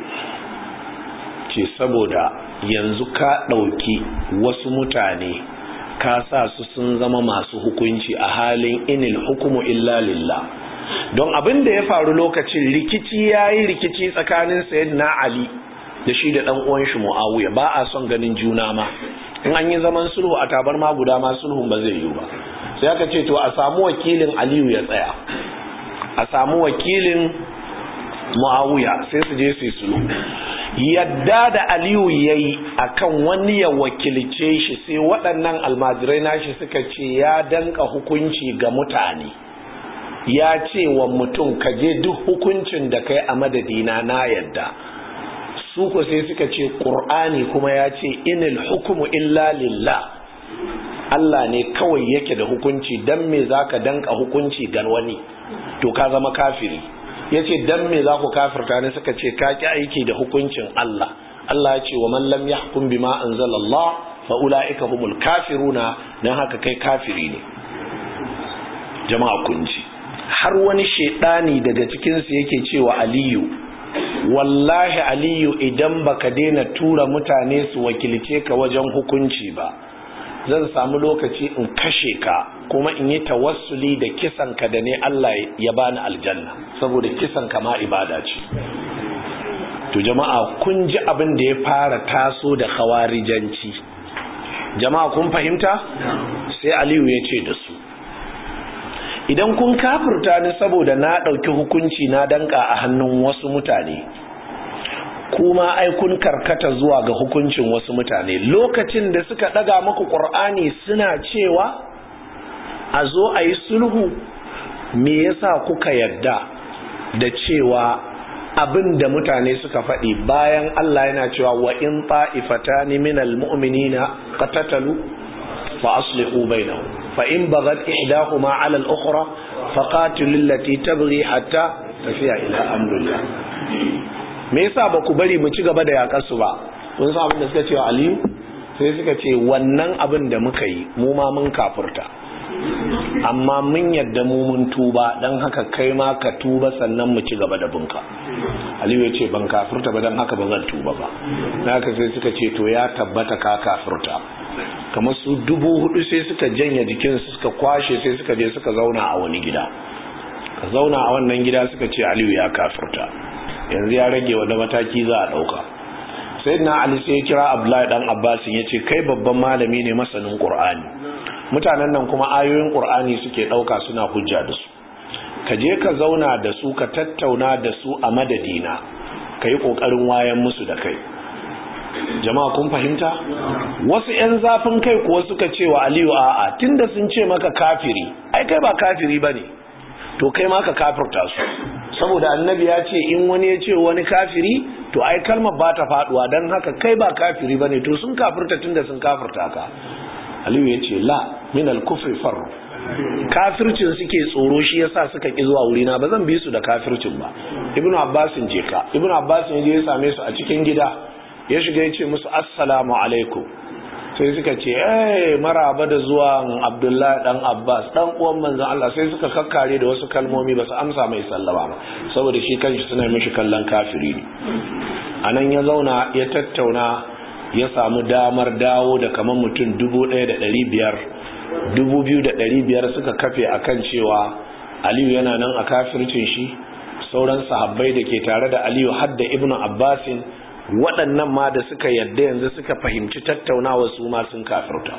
Ce saboda yanzu ka dauki wasu mutane ka sa su sun zama masu hukunci a halin inil hukumu illa lillah. Don abin da ya faru lokacin rikici yayi rikici tsakanin Sayyidina Ali da shi da dan uwan shi Muawiya, ba a son ganin juna ma. In an yi zaman sulhu a tabarma guda ma sulhun ba zai yi ba. Sai aka ce to a samu wakilin Aliyu ya tsaya, a samu wakilin Muawiya, sai su je su yi sulhu. Yadda da Aliyu yayi akan wani ya wakilce shi, sai waɗannan almajirai nashi suka ce ya danka hukunci ga mutane, ya ce wa mutum ka je duk hukuncin da kai a madadina na yadda. Su ko sai suka ce Qur'ani kuma ya ce inil hukumu illa lillah, Allah ne kawai yake da hukunci, dan me zaka danka hukunci ga wani? To ka zama kafiri. Yace dan me za ku kafirta ne? Suka ce ka ki aiki da hukuncin Allah. Allah ya ce wa man lam yahkum bima anzalallah fa ulaika humul kafiruna, dan haka kai kafiri ne. Jama'a kun ji, har wani shedani daga cikin su yake cewa Aliyu, wallahi Aliyu idan baka daina tura mutane su wakilce ka wajen hukunci ba, zan samu lokaci in kashe ka, kuma in yi tawassuli da kisan ka da ne Allah ya bani aljanna, saboda kisan ka ma ibada ce. To jama'a kun ji abin da ya fara taso da khawarijanci. Jama'a kun fahimta? Sai Aliyu ya ce da su, idan kun kafirta ni saboda na ɗauki hukunci na danka a hannun wasu mutane, kuma ai kun karkata zuwa ga hukuncin wasu mutane. Lokacin da suka ɗaga muku Qur'ani suna cewa a zo a yi sulhu, me yasa kuka yarda da cewa abin da mutane suka faɗi bayan Allah yana cewa wa in ta'ifatani minal mu'minina qatatalu fa aslihu bainahum fa in baghat ihdahuma 'ala al-ukhra faqatilu allati tabghi hatta tafiya ila amrillah. Me yasa ba ku bari mu ci gaba da yakar su ba? Kun san abin da suka ce wa Aliyu? Sai suka ce wannan abin da muka yi mu ma mun kafirta. amma mun yadda mu mun tuba dan haka kai ma ka tuba sannan mu ci gaba da bunka. Aliyu ya ce ban kafirta ba dan haka ba zan tuba ba. Haka sai suka ce to ya tabbata ka kafirta. Kamar su dubu hudu sai suka janye jikin su suka kwashe sai suka je suka zauna a wani gida. Ka zauna a wannan gida suka ce Aliyu ya kafirta. Yanzu ya rage wanda mataki za a dauka. Sayyidina Ali sai ya kira Abdullahi dan Abbas ya ce kai babban malami ne masanin Qur'ani. Mutanen nan kuma ayoyin Qur'ani suke dauka suna hujja da su. Ka je ka zauna da su ka tattauna da su a madadina. Kai kokarin wayan musu da kai. Jama'a kun fahimta? Wasu ƴan zafin kai kuwa suka ce wa Aliyu a'a tunda sun ce maka kafiri, ai kai ba kafiri bane. To kai ma ka kafirta su. Saboda annabi ya ce in wani ya ce wani kafiri to ai kalmar ba ta faduwa dan haka kai ba kafiri bane to sun kafirta tunda sun kafirta ka. Aliyu ya ce la min al-kufri farru. Kafircin suke tsoro shi yasa suka ki zuwa wurina ba zan bi su da kafircin ba. Ibnu Abbas je ka. Ibnu Abbas ya je ya same su a cikin gida. Ya shiga ya ce musu assalamu alaikum. Sai suka ce eh maraba da zuwan Abdullahi dan Abbas dan uwan manzon Allah. Sai suka kakkare da wasu kalmomi ba su amsa mai sallama ba saboda shi kanshi suna mishi kallon kafiri ne. Anan ya zauna ya tattauna ya samu damar dawo da kaman mutum dubu ɗaya da ɗari biyar dubu biyu da ɗari biyar suka kafe akan cewa Aliyu yana nan a kafircin shi. Sauran sahabbai da ke tare da Aliyu hadda Ibnu Abbasin waɗannan ma da suka yadda yanzu suka fahimci tattaunawa su ma sun kafirta.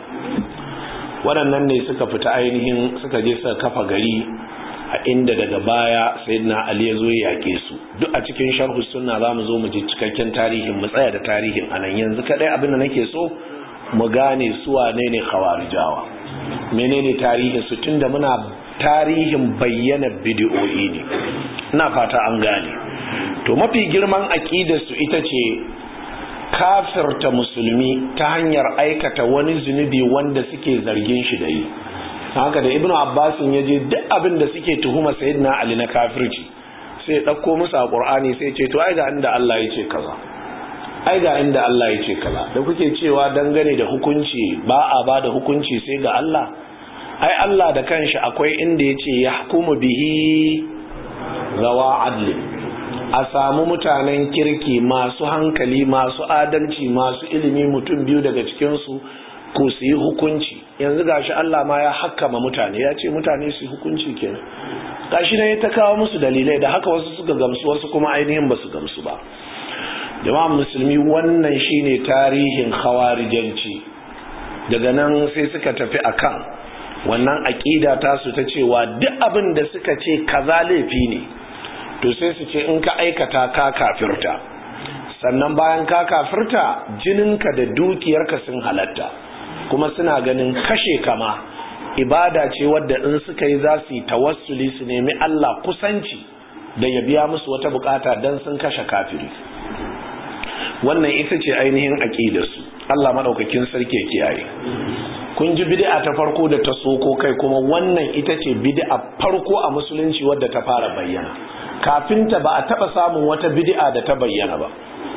Waɗannan ne suka fita ainihin suka je suka kafa gari a inda daga baya sayyidina Ali ya zo ya yake su. Duk a cikin sharhu sunna zamu zo mu ji cikakken tarihin mu tsaya da tarihin anan. Yanzu kadai abin da nake so mu gane su wane ne khawarijawa. Menene tarihin su tunda muna tarihin bayyana bid'o'i ne. Ina fata an gane. To mafi girman aqidarsu ita ce kafirta musulmi ta hanyar aikata wani zunubi wanda suke zargin shi da yi. Haka da Ibnu Abbas ya je duk abin da suke tuhuma Sayyidina Ali na kafirci sai ya dauko musu a Qur'ani sai ya ce to ai ga inda Allah ya ce kaza. Ai ga inda Allah ya ce kaza. Da kuke cewa dangane da hukunci ba a ba da hukunci sai ga Allah. Ai Allah da kanshi akwai inda ya ce yahkumu bihi zawa adli. A samu mutanen kirki masu hankali masu adalci masu ilimi mutum biyu daga cikinsu ko su yi hukunci. Yanzu gashi Allah ma ya hakkama mutane ya ce mutane su yi hukunci kenan. Gashi ne ya ta kawo musu dalilai da haka wasu suka gamsu wasu kuma ainihin ba su gamsu ba. Jama'a musulmi wannan shine tarihin khawarijanci. Daga nan sai suka tafi akan wannan aqida ta su ta cewa duk abin da suka ce kaza laifi ne to sai su ce in ka aikata ka kafirta. Sannan bayan ka kafirta jininka da dukiyarka sun halatta. Kuma suna ganin kashe kama ibada ce wadda in suka yi za su yi tawassuli su nemi Allah kusanci da ya biya musu wata bukata dan sun kashe kafiri. Wannan ita ce ainihin aqidarsu. Allah madaukakin sarki ya kiyaye. Kun ji bid'a ta farko da ta soko kai kuma wannan ita ce bid'a farko a musulunci wadda ta fara bayyana. Kafin ta ba a taba samun wata bid'a da ta bayyana ba.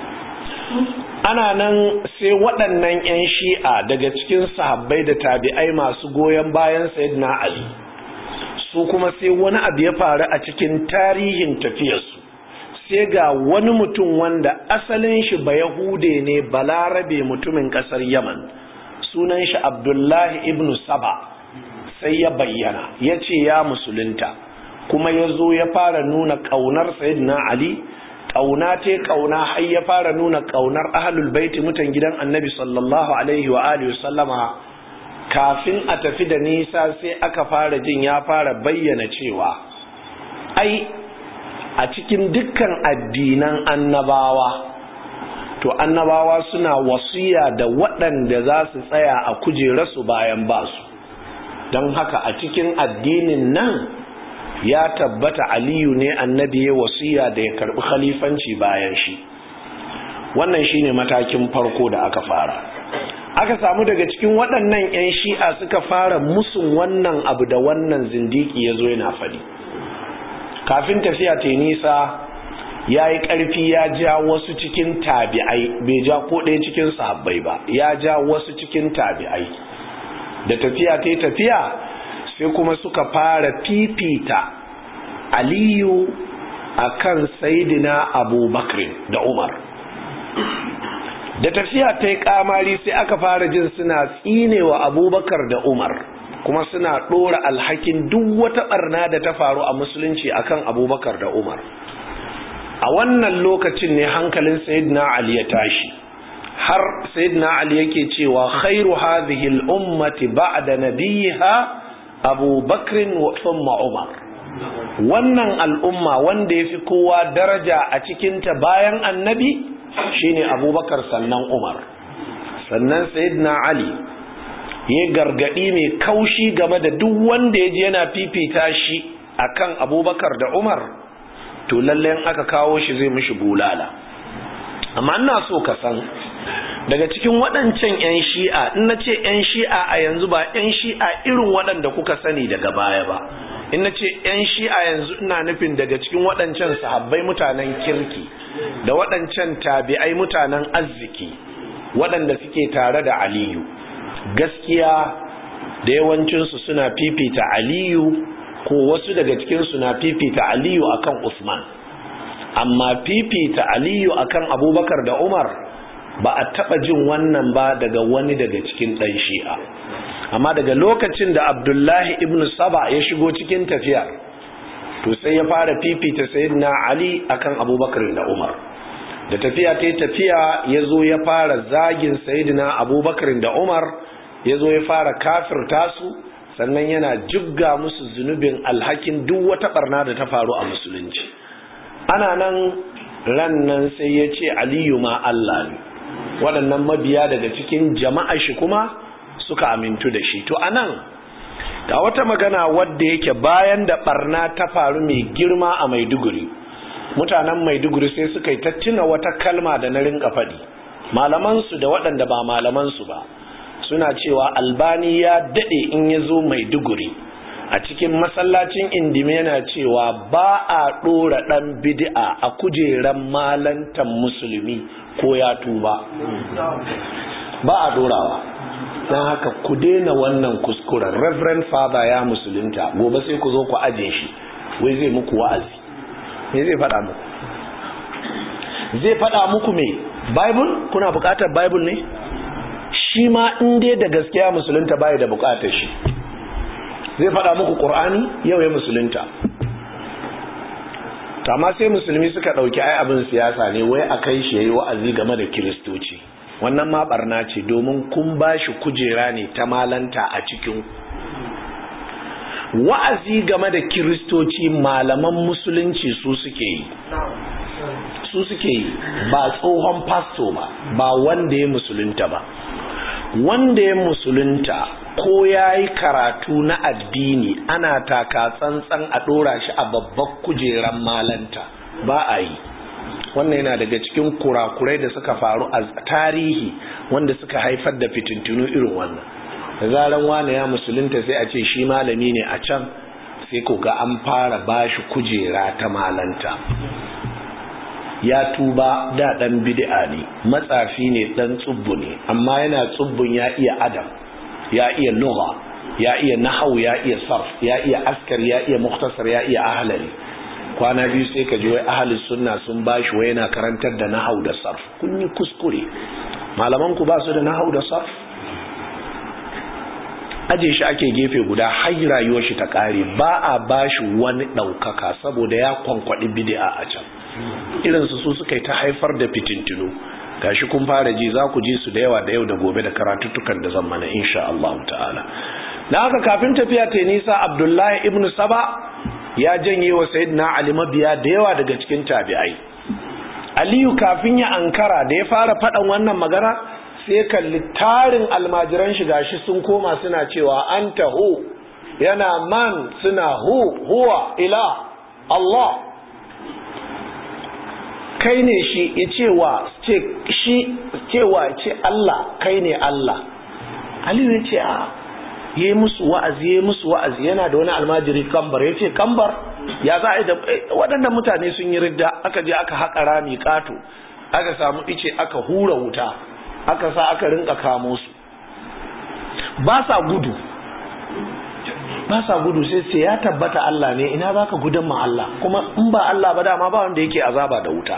Ana nan sai waɗannan ƴan Shi'a daga cikin sahabbai da tabi'ai masu goyen bayan Sayyidina Ali su kuma sai wani abu ya faru a cikin tarihin tafiyarsu. Sai ga wani mutum wanda asalin shi ba Yahude ne balarabe mutumin ƙasar Yaman sunan shi Abdullahi ibn Saba sai ya bayyana ya ce ya musulunta kuma ya zo ya fara nuna ƙaunar Sayyidina Ali ƙauna te ƙauna har ya fara nuna ƙaunar ahlul baiti mutan gidan Annabi sallallahu alaihi wa alihi sallama. Kafin a tafi da nisa sai aka fara jin ya fara bayyana cewa ai a cikin dukkan addinan annabawa to annabawa suna wasiya da waɗanda za su tsaya a kujerarsu bayan basu. Don haka a cikin addinin nan ya tabbata Aliyu ne annabi ya wasiya da ya karbi khalifanci bayan shi. Wannan shine matakin farko da aka fara. Aka samu daga cikin waɗannan ƴan Shi'a suka fara musun wannan abu da wannan zindiki yazo yana faɗi. Kafin tafiya ta nisa yayi ƙarfi ya ja wasu cikin tabi'ai bai ja ko ɗaya cikin sahabbai ba ya ja wasu cikin tabi'ai. Da tafiya ta tafiya sai kuma suka fara fifita aliyu akan sayyidina abubakar da umar. Da tafiya ta yi kamari sai aka fara jin suna tsinewa abubakar da umar, kuma suna ɗora alhakin duk wata ɓarna da ta faru a musulunci akan abubakar da umar. A wannan lokacin ne hankalin sayyidina ali ya tashi, har sayyidina ali yake cewa khairu hadhihi al-ummati ba'da nabiyha abubakar wa thumma umar. Wannan al'umma wanda yafi kowa daraja a cikinta bayan annabi shine abubakar sannan umar. Sannan sayyidina ali ya gargadi mai kaushi game da duk wanda yaji yana fifita shi akan abubakar da umar, to lalle in aka kawo shi zai mishi bulala. Amma ina so ka san daga cikin waɗancan 'yan shi'a, in na ce 'yan shi'a a yanzu ba 'yan shi'a irin waɗanda kuka sani daga baya ba, in na ce 'yan shi'a yanzu ina nufin daga cikin waɗancan sahabbai mutanen kirki da waɗancan tabi'ai mutanen arziki waɗanda suke tare da aliyu. Gaskiya da yawancinsu suna fifita aliyu, ko wasu daga cikinsu na fifita aliyu akan usman, amma fifita aliyu akan abubakar da umar ba a taɓa jin wannan ba daga wani daga cikin ɗan shi'a. Amma daga lokacin da abdullahi ibn saba ya shigo cikin tafiya, to sai ya fara fifita sayyidina ali akan abubakar da umar. Da tafiya ta yi tafiya ya zo ya fara zagin sayyidina abubakar da umar, ya zo ya fara kafirta su, sannan yana jibga musu zunubin alhakin duk wata barna da ta faru a musulunci. Ana nan ran nan sai ya ce aliyu ma Allah ne. Waɗannan mabiya daga cikin jama'a shi kuma suka amintu da shi. To anan ga wata magana wadda yake bayan da barna ta faru mai girma a Maiduguri, mutanen Maiduguri sai suka yi tattuna wata kalma da na rinka faɗi, malamansu da waɗanda ba malamansu ba suna cewa albani ya daɗe in ya zo Maiduguri a cikin masallacin indime yana cewa ba a ɗora ɗan bid'a a kujeran malantan musulmi ko ya tuba, ba a ɗorawa. don haka ku daina wannan kuskuren. Reverend Father ya musulunta, gobe sai ku zo ku aje shi, wai zai muku wa'azi. Me zai faɗa muku? Zai faɗa muku me? Bible? Kuna buƙatar Bible ne? Shi ma in dai da gaskiya musulunta bai da buƙatar shi. Zai faɗa muku Qur'ani? Yau ya musulunta. Amma sai musulmi suka ɗauki ai abin siyasa ne, wai a kai shi yayi wa'azi game da Kiristoci. Wannan ma barna ce, domin kun ba shi kujera ne ta malanta a cikin wa'azi game da Kiristoci. Malaman musulunci su suke yi su suke yi ba tsohon pasto ba, ba wanda ya musulunta ba. Wanda ya musulunta ko ya yi karatu na addini ana taka tsantsan a ɗora shi a babbar kujeran malanta, ba a yi. Wannan yana daga cikin kurakurai da suka faru a tarihi wanda suka haifar da fitintunu irin wannan. Da zaran wani ya musulunta sai a ce shi malami ne a can, sai ko ga an fara bashi kujera ta malanta. Ya tuba, da dan bid'a ne, matsafi ne, dan tsubbu ne, amma yana tsubbun ya iya adam, ya iya lugha, ya iya nahwu, ya iya sarf, ya iya askar, ya iya mukhtasar, ya iya ahlari. Kwana biyu sai ka ji wai ahli sunna sun bashi wai yana karantar da nahwu da sarf. Kun yi kuskure. Malaman ku ba su da nahwu da sarf? Aje shi ake gefe guda har rayuwar shi ta kare, ba a bashi wani daukaka saboda ya kwankwadi bid'a a can. Irin su su suka yi ta haifar da fitintunu. Gashi kun fara ji, za ku ji su da yawa da yau da gobe da karatuttukan da zan mana insha Allah ta'ala. Na haka kafin tafiya ta nisa, Abdullahi ibn Saba ya janye wa Sayyidina Ali mabiya da yawa daga cikin tabi'ai. Aliyu kafin ya ankara da ya fara faɗan wannan magana, sai kalli tarin almajiran shi gashi sun koma suna cewa anta hu, yana man suna hu, huwa, ila, Allah. Kai ne shi, ya cewa ce shi cewa ce Allah, kai ne Allah. Aliyu ya ce a yi musu wa'azi, yi musu wa'azi. Yana da wani almajiri Kambar, ya ce Kambar ya za a yi da waɗannan mutane sun yi ridda. Aka je aka haƙa rami ƙato, aka samu ice, aka hura wuta, aka sa aka rinka kamo su, ba sa gudu. ba sa gudu sai sai ya tabbata Allah ne, ina zaka gudan ma Allah, kuma in ba Allah ba dama ba wanda yake azaba da wuta.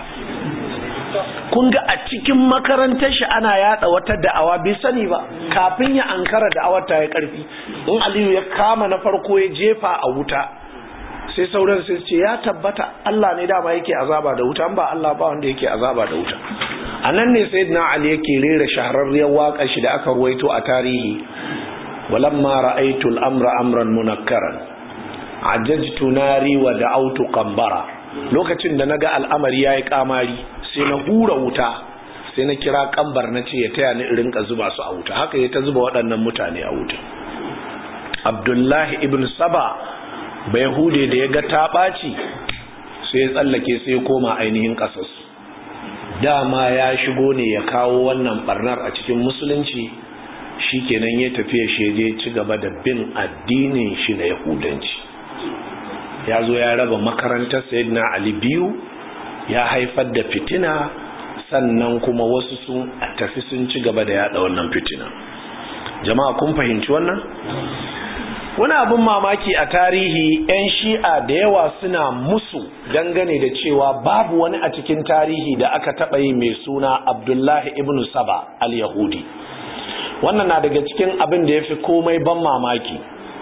Kun ga a cikin makarantar shi ana yada wata da'awa bai sani ba, kafin ya ankara da'awar ta ya karfi. In Aliyu ya kama na farko ya jefa a wuta, sai sauran sai ce ya tabbata Allah ne dama yake azaba da wuta, ba Allah ba wanda yake azaba da wuta. Anan ne sayyidina Ali yake rera shahararriyar waƙar shi da aka ruwaito a tarihi, walamma ra'aytu al-amra amran munakkaran ajajtu nari wa da'awtu qambara. Lokacin da naga al'amari yayi kamari, sai na hura wuta, sai na kira kambar na ce ya taya ni irin ka zuba su a wuta. Haka ya ta zuba waɗannan mutane a wuta. Abdullahi ibn Saba bai hude da ya ga ta ɓaci, sai ya tsallake sai ya koma ainihin ƙasarsu. Dama ya shigo ne ya kawo wannan barnar a cikin musulunci, shi kenan ya tafiya shi je ci gaba da bin addinin shi na yahudanci. Ya zo ya raba makarantar sayyidina Ali biyu, ya haifar da fitina, sannan kuma wasu sun tafi sun ci gaba da yada wannan fitina. Jama'a kun fahimci wannan? Wani abin mamaki a tarihi, 'yan shi'a da yawa suna musu dangane da cewa babu wani a cikin tarihi da aka taɓa yi mai suna Abdullahi ibn Saba al-Yahudi. Wannan na daga cikin abin da ya fi komai ban mamaki,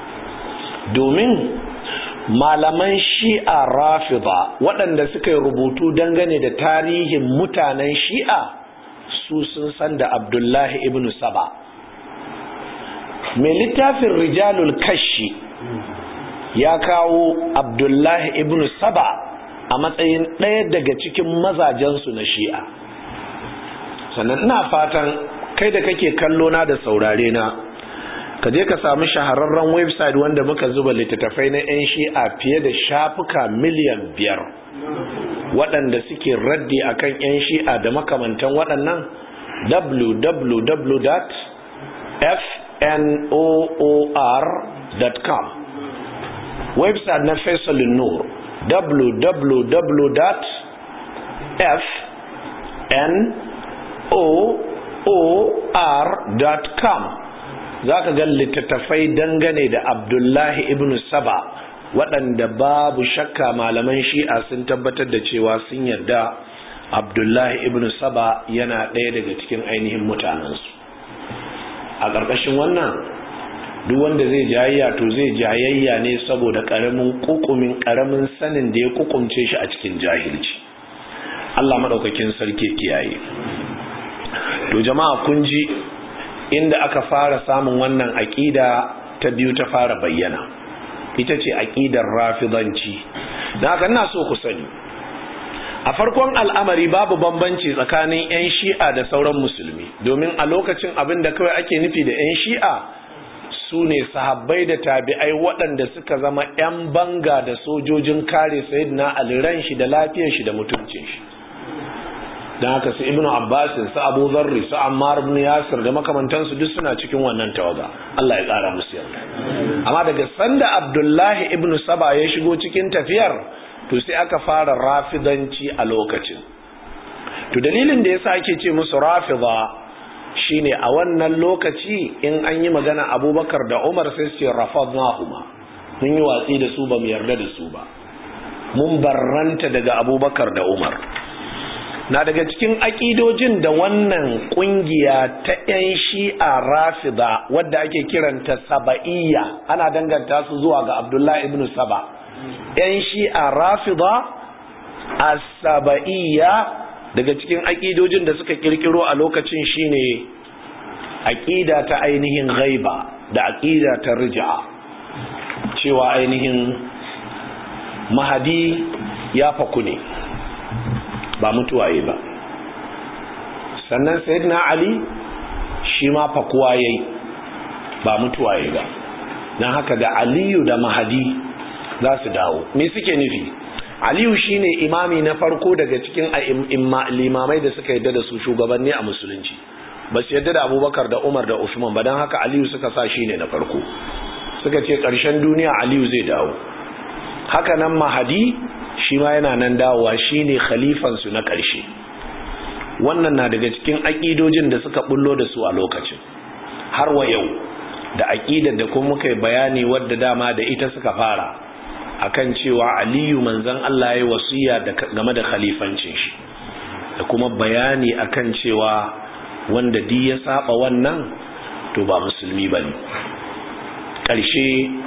domin malaman shi'a rafida waɗanda suka yi rubutu dangane da tarihin mutanen shi'a su sun san da Abdullahi ibn Saba. Mai littafin rijalul kashi ya kawo Abdullahi ibn Saba a matsayin ɗaya daga cikin mazajensu na shi'a. Sannan ina fatan kai da kake kallo na da saurare na, ka je ka samu shahararren website wanda muka zuba littattafai na 'yan shi'a fiye da shafuka miliyan biyar waɗanda suke raddi akan 'yan shi'a da makamantan waɗannan, w w w dot f n o o r dot com, website na Faisalun Nur, w w w dot f n o o r dot com. za ka ga littattafai dangane da Abdullahi ibn Saba waɗanda babu shakka malaman shi'a sun tabbatar da cewa sun yarda Abdullahi ibn Saba yana ɗaya daga cikin ainihin mutanensu. A ƙarƙashin wannan, duk wanda zai jayayya to zai jayayya ne saboda ƙaramin kukumin ƙaramin sanin da ya kukumce shi a cikin jahilci. Allah maɗaukakin sarki kiyaye. To jama'a kun ji inda aka fara samun wannan aƙida ta biyu ta fara bayyana, ita ce aƙidar rafidanci. Da haka ina so ku sani, a farkon al'amari babu bambanci tsakanin 'yan shi'a da sauran musulmi, domin a lokacin abin da kawai ake nufi da 'yan shi'a su ne sahabbai da tabi'ai waɗanda suka zama 'yan banga da sojojin kare sayyidina Ali ran shi da lafiyar shi da mutuncin shi. don haka su ibnu abbasin su abu zarri su ammar ibn yasir da makamantansu duk suna cikin wannan tawaga, Allah ya kara musu yarda. Amma daga sanda Abdullahi ibn Saba ya shigo cikin tafiyar, to sai aka fara rafidanci a lokacin. To dalilin da yasa ake ce musu rafida shine a wannan lokaci in an yi magana Abubakar da Umar sai su ce rafadnahuma, mun yi watsi da su, ba mu yarda da su ba, mun barranta daga Abubakar da Umar. Na daga cikin aƙidojin da wannan ƙungiya ta 'yan shi'a rafida wadda ake kiranta saba'iyya, ana danganta su zuwa ga Abdullahi ibn Saba. 'yan shi'a rafida as-saba'iyya daga cikin aƙidojin da suka kirkiro a lokacin shine aƙida ta ainihin ghaiba da aƙida ta rij'a, cewa ainihin mahadi ya faku ne, ba mutuwaye ba. Sannan sayyidina Ali shi ma fakuwa yayi, ba mutuwaye ba. Dan haka da Aliyu da Mahadi za su dawo. Me suke nufi? Aliyu shine imami na farko daga cikin limamai da suka yadda da su shugabanni a musulunci. Ba su yadda da Abubakar da Umar da Usman ba, dan haka Aliyu suka sa shine na farko. Suka ce ƙarshen duniya Aliyu zai dawo. Haka nan Mahadi shi ma yana nan dawowa, shine khalifansu na ƙarshe. Wannan na daga cikin aƙidojin da suka bullo da su a lokacin. Har wa yau da aqidar da kuma muka bayani wadda dama da ita suka fara akan cewa Aliyu manzon Allah ya wasiya game da khalifancin shi da kuma bayani akan cewa wanda di ya saba wannan to ba musulmi bane. Ƙarshe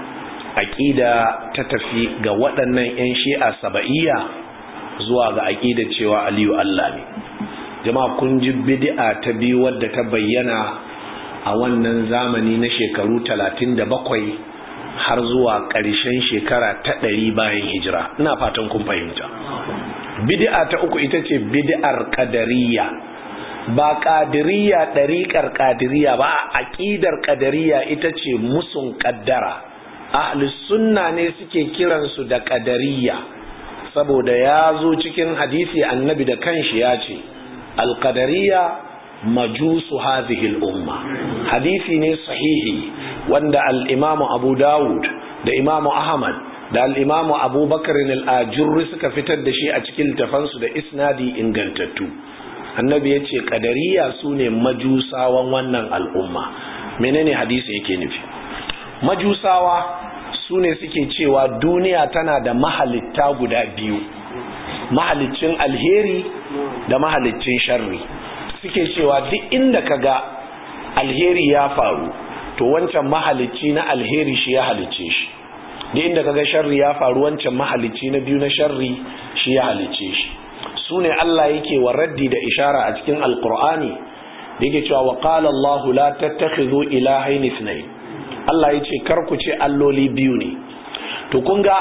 aqida ta tafi ga waɗannan ƴan Shi'a saba'iyya zuwa ga aqida cewa Aliyu Allah ne. Jama'a kun ji bid'a ta biyu wadda ta bayyana a wannan zamani na shekaru talatin da bakwai har zuwa ƙarshen shekara ta ɗari bayan hijira. Ina fatan kun fahimta. Bid'a ta uku ita ce bid'ar qadariyya. Ba qadiriyya ɗariƙar qadiriyya ba, aqidar qadariyya ita ce musun qaddara. Ahlus sunna ne suke kiransu da qadariyya saboda ya zo cikin hadisi annabi da kanshi ya ce al-qadariyya majusu hadhihi al-umma. Hadisi ne sahihi wanda al-imamu Abu Dawud da imamu Ahmad da al-imamu Abu Bakr al-Ajurri suka fitar da shi a cikin littafansu da isnadi ingantattu. Annabi ya ce qadariyya sune majusawan wannan al'umma. Menene hadisi yake nufi? Majusawa sune suke cewa duniya tana da mahalitta guda biyu, mahalicin alheri da mahalicin sharri. Suke cewa duk inda kaga alheri ya faru to wancan mahalicci na alheri shi ya halicce shi, duk inda kaga sharri ya faru wancan mahalicci na biyu na sharri shi ya halicce shi. Sune Allah yake wa raddi da ishara a cikin alqur'ani da yake cewa wa qala Allahu la tattakhidhu ilahayn ithnayn. Allah yace kar ku ce alloli biyu ne. To kun ga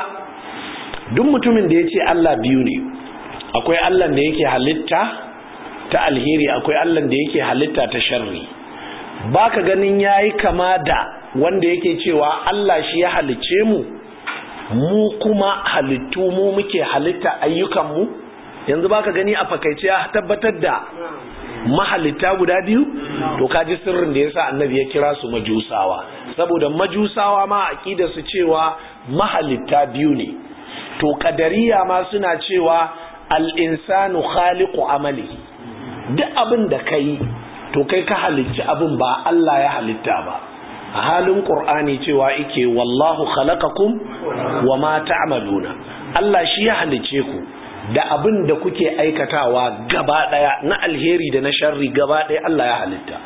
duk mutumin da yace Allah biyu ne, akwai Allah da yake halitta ta alheri, akwai Allah da yake halitta ta sharri. Baka ganin yayi kama da wanda yake cewa Allah shi ya halicce mu, mu kuma halittu mu muke halitta ayyukan mu? Yanzu baka gani a fakaice ya tabbatar da mahalitta guda biyu? To kaji sirrin da yasa annabi ya kira su majusawa, saboda majusawa ma aqida su cewa mahalitta biyu ne. To qadariyya ma suna cewa al-insanu khaliqu amalihi. Duk abin da kai to kai ka halicci abin ba Allah ya halitta ba. A halin Qur'ani cewa yake wallahu khalaqakum wama ta'maluna. Allah shi ya halicce ku da abin da kuke aikatawa gaba daya na alheri da na sharri gaba daya Allah ya halitta.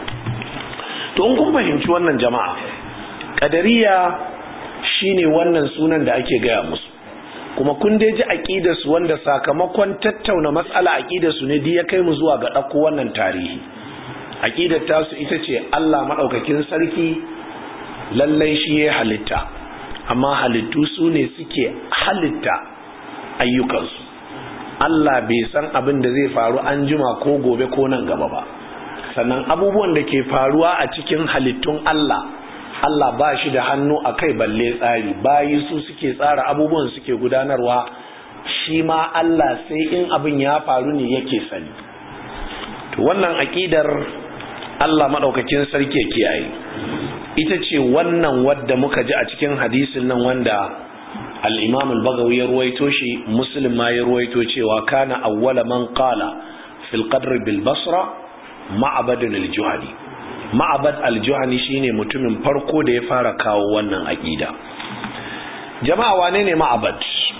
To in kun fahimci wannan jama'a, qadariyya shine wannan sunan da ake gaya musu. Kuma kun dai ji aqidar su wanda sakamakon tattauna mas'ala aqidar su ne dai ya kai mu zuwa ga dauko wannan tarihi. Aqidar ta su ita ce Allah madaukakin sarki lallai shi ya halitta, amma halittu su ne suke halitta ayyukansu. Allah bai san abin da zai faru an jima ko gobe ko nan gaba ba. Sannan abubuwan da ke faruwa a cikin halittun Allah, Allah ba shi da hannu a kai balle tsari, bayi su suke tsara abubuwan suke gudanarwa, shi ma Allah sai in abin ya faru ne yake sani. To wannan aqidar Allah madaukakin sarki ya kiyaye. Ita ce wannan wadda muka ji a cikin hadisin nan wanda al-Imam al-Baghawi ya ruwaito shi, Muslim ma ya ruwaito cewa kana awwala man qala fil qadr bil Basra Ma'bad al-Juhani. Ma'bad al-Juhani shine mutumin farko da ya fara kawo wannan aqida. Jama'a wane ne Ma'bad?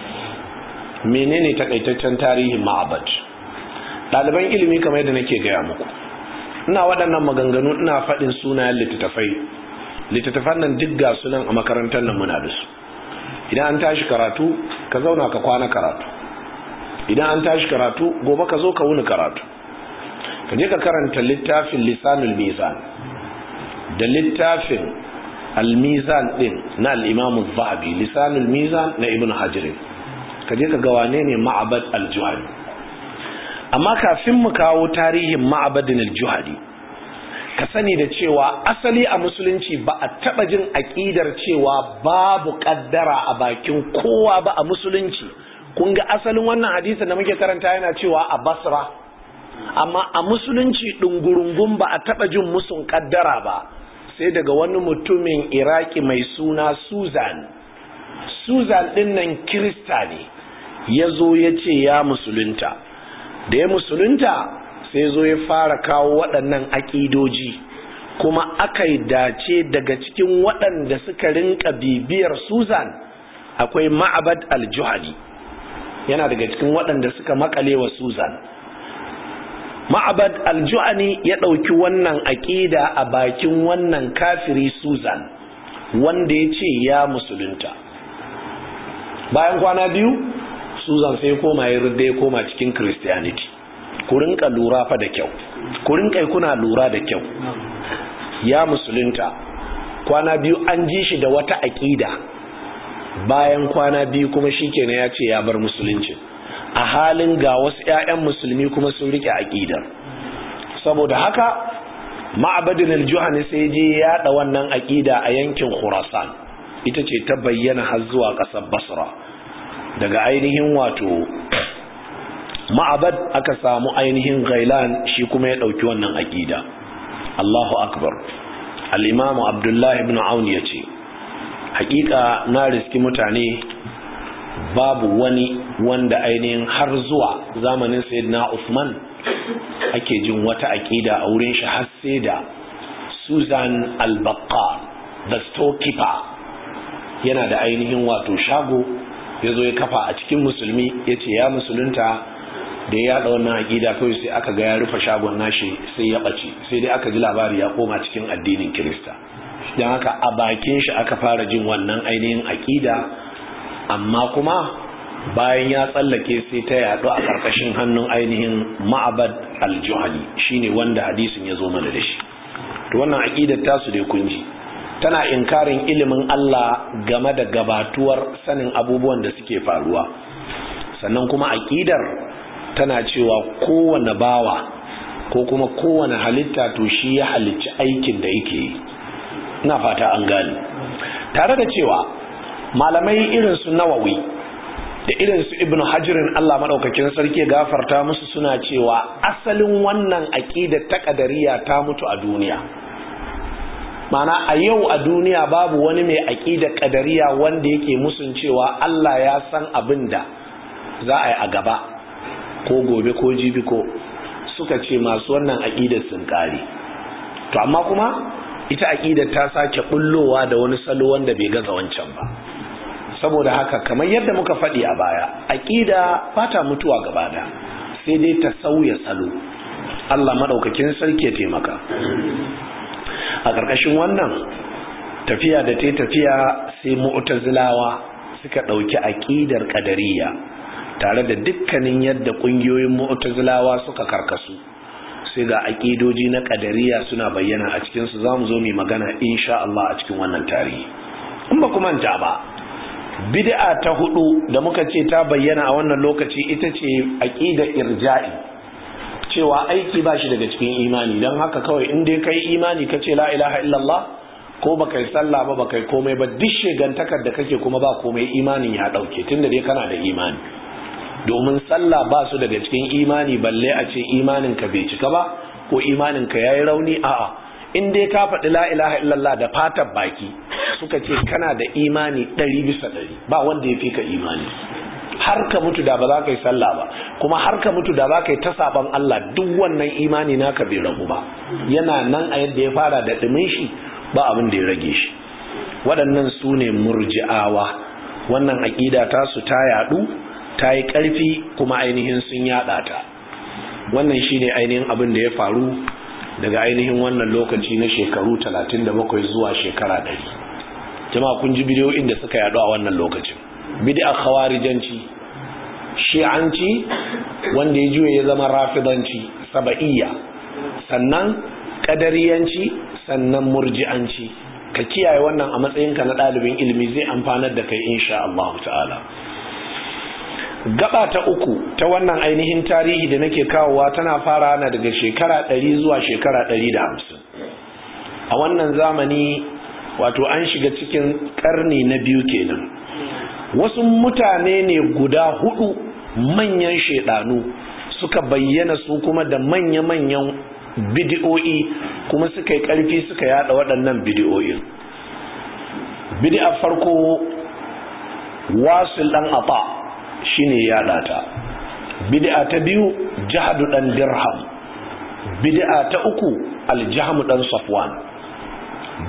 Menene takaitaccen tarihin Ma'bad? Daliban ilimi kamar yadda nake gaya muku, ina waɗannan maganganu ina faɗin sunayen littattafai. Littattafan nan duk ga sunan a makarantar nan muna da su. Idan an tashi karatu ka zauna ka kwana karatu, idan an tashi karatu gobe ka zo ka wuni karatu. Ka je ka karanta littafin Lisanul Mizan da littafin Al-Mizan din na al-Imam Az-Zahabi, Lisanul Mizan na Ibn Hajar. Ka je ka ga wane ne Ma'bad al-Juhani. Amma kafin mu kawo tarihin Ma'bad al-Juhani, ka sani da cewa asali a musulunci ba a taba jin aqidar cewa babu kaddara a bakin kowa ba a musulunci. Kun ga asalin wannan hadisin da muke karanta yana cewa a Basra, amma a musulunci dungurungun ba a taba jin musun kaddara ba sai daga wani mutumin Iraki mai suna Susan. Susan din nan Kirista ne, yazo yace ya musulunta. Da ya musulunta sai zo ya fara kawo waɗannan aƙidoji kuma aka yi dace daga cikin waɗanda suka rinka bibiyar Susan akwai Ma'bad al-Juhani, yana daga cikin waɗanda suka makale wa Susan. Ma'bad al-Juhani ya ɗauki wannan aƙida a bakin wannan kafiri Susan wanda ya ce ya musulunta. Bayan kwana biyu Susan sai koma ya rudda ya koma cikin Christianity. Ku rinka lura fa da kyau, ku rinka kuna lura da kyau. Ya musulunta, kwana biyu an ji shi da wata aƙida, bayan kwana biyu kuma shikenan ya ce ya bar musulunci, a halin ga wasu ƴaƴan musulmi kuma sun rike aƙidar. Saboda haka Ma'badun al-Juhani sai je ya yaɗa wannan aƙida a yankin Khurasan, ita ce ta bayyana har zuwa ƙasar Basra. Daga ainihin wato Ma'bad aka samu ainihin Ghailan, shi kuma ya ɗauki wannan aƙida. Allahu akbar. Al-Imam Abdullah ibn Aun yace hakika na riski mutane babu wani wanda ainihin har zuwa zamanin Sayyidina Uthman ake jin wata aqida a wurin shi har sai da Susan al-Baqqal, the storekeeper, yana da ainihin wato shago, yazo ya kafa a cikin musulmi, yace ya musulunta. Da ya yada wannan aqida kawai sai aka ga ya rufe shagon nashi sai ya bace, sai dai aka ji labari ya koma cikin addinin Kirista. Dan haka a bakin shi aka fara jin wannan ainihin aqida, amma kuma bayan ya tsallake sai ta yado a karkashin hannun ainihin Ma'bad al-Juhani, shine wanda hadisin ya zo mana da shi. To wannan aqidar tasu dai kun ji, tana inkarin ilimin Allah game da gabatuwar sanin abubuwan da suke faruwa. Sannan kuma aqidar tana cewa kowane bawa ko kuma kowane halitta to shi ya halicci aikin da yake yi. Ina fata an gane. Tare da cewa malamai irin su Nawawi da irin su Ibn Hajarin, Allah madaukakin sarki gafarta musu, suna cewa asalin wannan aqida ta qadariyya ta mutu a duniya. Mana a yau a duniya babu wani mai aqida qadariyya wanda yake musun cewa Allah ya san abin da za a yi a gaba ko gobe ko jibi ko, suka ce masu wannan aqidar sun kare. To amma kuma ita aqidar ta sake bullowa da wani salo wanda bai gaza wancan ba. Saboda haka kamar yadda muka faɗi a baya, aqida ba ta mutuwa gaba da, sai dai ta sauya salo. Allah madaukakin sarki ya taimaka. A ƙarƙashin wannan tafiya da ta tafiya sai mu'tazilawa suka ɗauki aqidar qadariyya, tare da dukkanin yadda kungiyoyin mu'tazilawa suka karkasu, sai ga aqidoji na qadariyya suna bayyana a cikin su. Zamu zo mu magana insha Allah a cikin wannan tarihi. In ba kuma manta ba, bid'a ta hudu da muka ce ta bayyana a wannan lokaci ita ce aqidar irja'i, cewa aiki ba shi daga cikin imani. Dan haka kawai in dai kai imani kace la ilaha illallah, ko baka yi sallah ba baka yi komai ba, duk shegantakar da kake kuma ba komai, imanin ya dauke, tunda dai kana da imani. Domin sallah ba su daga cikin imani, balle a ce imanin ka bai cika ba ko imanin ka yayi rauni. A'a, in dai ka faɗi la ilaha illallah da fatar baki, suka ce kana da imani ɗari bisa ɗari, ba wanda ya fi ka imani. Har ka mutu da ba za ka yi sallah ba, kuma har ka mutu da za ka yi ta saban Allah, duk wannan imani naka bai ragu ba, yana nan a yadda ya fara da ɗumin shi, ba abin da ya rage shi. Waɗannan su ne murji'awa. Wannan aƙida ta su ta yaɗu, ta yi ƙarfi, kuma ainihin sun yaɗa ta. Wannan shi ne ainihin abin da ya faru daga ainihin wannan lokaci na shekaru talatin da bakwai zuwa shekara ɗari. Jama'a kun ji bidiyoyin da suka yaɗu a wannan lokacin. Bid'a khawarijanci, shi'anci wanda ya juye ya zama rafidanci, saba'iyya, sannan qadariyanci, sannan murji'anci. Ka kiyaye wannan a matsayinka na ɗalibin ilimi, zai amfanar da kai insha Allah ta'ala. Gaba ta uku ta wannan ainihin tarihi da nake kawowa tana fara na daga shekara ɗari zuwa shekara ɗari da hamsin. A wannan zamani wato an shiga cikin ƙarni na biyu kenan. Wasu mutane ne guda hudu manyan shedanu suka bayyana su kuma da manya-manyan bidiyoyi, kuma suka yi ƙarfi suka yada waɗannan bidiyoyin. Bid'a farko Wasil dan Ata shine yada ta. Bid'a ta biyu Jahadu dan Dirham. Bid'a ta uku Al-Jahm dan Safwan.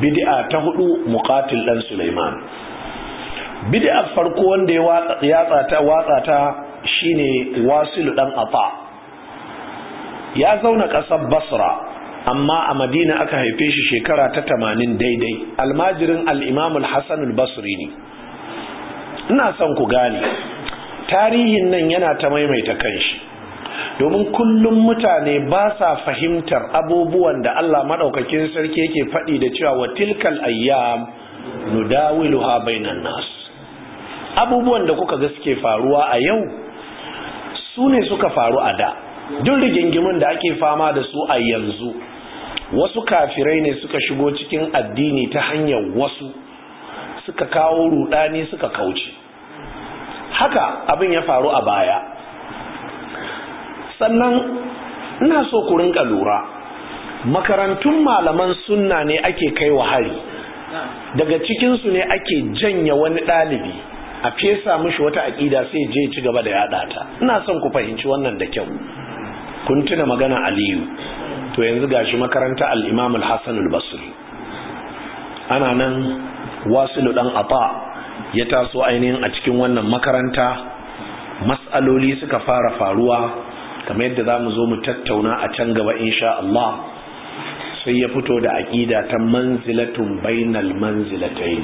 bid'a ta hudu Muqatil dan Sulaiman. Bid'a farko wanda ya watsa ya tsata watsa ta shine Wasil dan Ata. Ya zauna kasar Basra amma a Madina aka haife shi shekara ta tamanin daidai. Almajirin al-Imam al-Hasan al-Basri ne. Ina son ku gane tarihin nan yana ta maimaita kanshi domin kullum mutane ba sa fahimtar abubuwan da Allah madaukakin sarki yake faɗi da cewa wa tilkal ayyam nudawiluha bainan nas. Abubuwan da kuka ga suke faruwa a yau su ne suka faru a da. Duk rigingimin da ake fama da su a yanzu wasu kafirai ne suka shigo cikin addini ta hanyar wasu suka kawo rudani suka kauce. Haka abin ya faru a baya. Sannan ina so ku rinka lura makarantun malaman sunna ne ake kai wa hari, daga cikinsu ne ake janya wani ɗalibi a fesa mishi wata aƙida sai je ci gaba da yaɗa ta. Ina son ku fahimci wannan da kyau. Kun tuna magana Aliyu, to yanzu gashi makaranta al-Imam al-Hasan al-Basri. Ana nan Wasilu dan Ata ya taso ainihin a cikin wannan makaranta, mas'aloli suka fara faruwa kamar yadda zamu zo mu tattauna a can gaba insha Allah. Sai ya fito da aqida ta manzilatun bainal manzilatayn.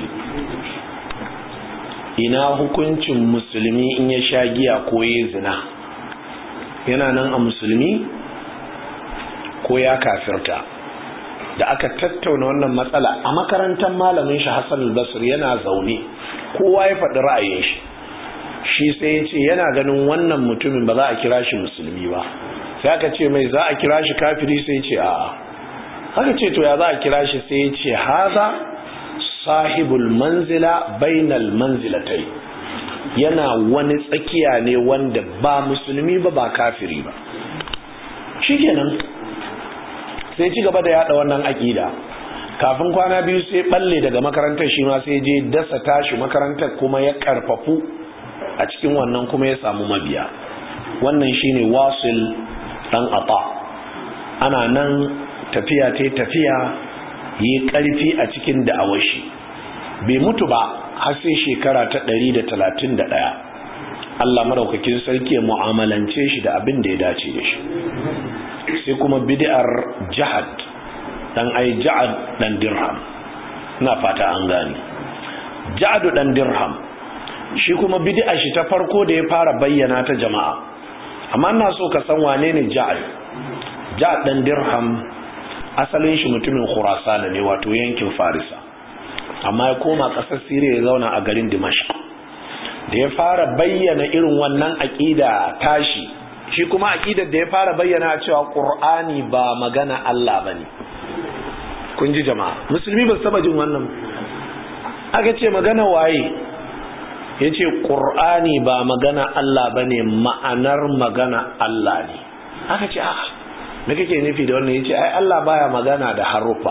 Ina hukuncin musulmi in ya sha giya ko ya zina? Yana nan a musulmi ko ya kafirta? Da aka tattauna wannan matsala a makarantar malamin shi Hassan al-Basri yana zaune, kowa ya faɗi ra'ayin shi. Shi sai ya ce yana ganin wannan mutumin ba za a kira shi musulmi ba. Sai aka ce mai za a kira shi kafiri, sai ya ce a'a. Haka ce to ya za a kira shi, sai ya ce haza sahibul manzila bainal manzilatai. Yana wani tsakiya ne wanda ba musulmi ba ba kafiri ba. Shikenan sai ci gaba da yada wannan akida. Kafin kwana biyu sai balle daga makarantar, shi ma sai je dasa tashi makarantar kuma ya karfafu a cikin wannan kuma ya samu mabiya. Wannan shine Wasil dan Ata. Ana nan tafiya tai tafiya yi karfi a cikin da'awar shi. Bai mutu ba har sai shekara ta ɗari da talatin da ɗaya. Allah madaukakin sarki ya mu'amalance shi da abin da ya dace da shi. Sai kuma bid'ar Jahad dan ai Ja'ad dan Dirham. Ina fata an gane. Ja'ad dan Dirham shi kuma bid'ar shi ta farko da ya fara bayyana ta jama'a. Amma ina so ka san wane ne Ja'ad. Ja'ad dan Dirham asalin shi mutumin Khurasan ne, wato yankin Farisa. Amma ya koma ƙasar Siriya ya zauna a garin Dimashq. Da ya fara bayyana irin wannan aqida tashi, shi kuma aqidar da ya fara bayyana cewa Qur'ani ba magana Allah bane. Kun ji jama'a, musulmi ba su taba jin wannan. Aka ce magana waye? Yace Qur'ani ba magana Allah bane, ma'anar magana Allah ne. Aka ce a'a, me kake nufi da wannan? Yace ai Allah baya magana da harufa.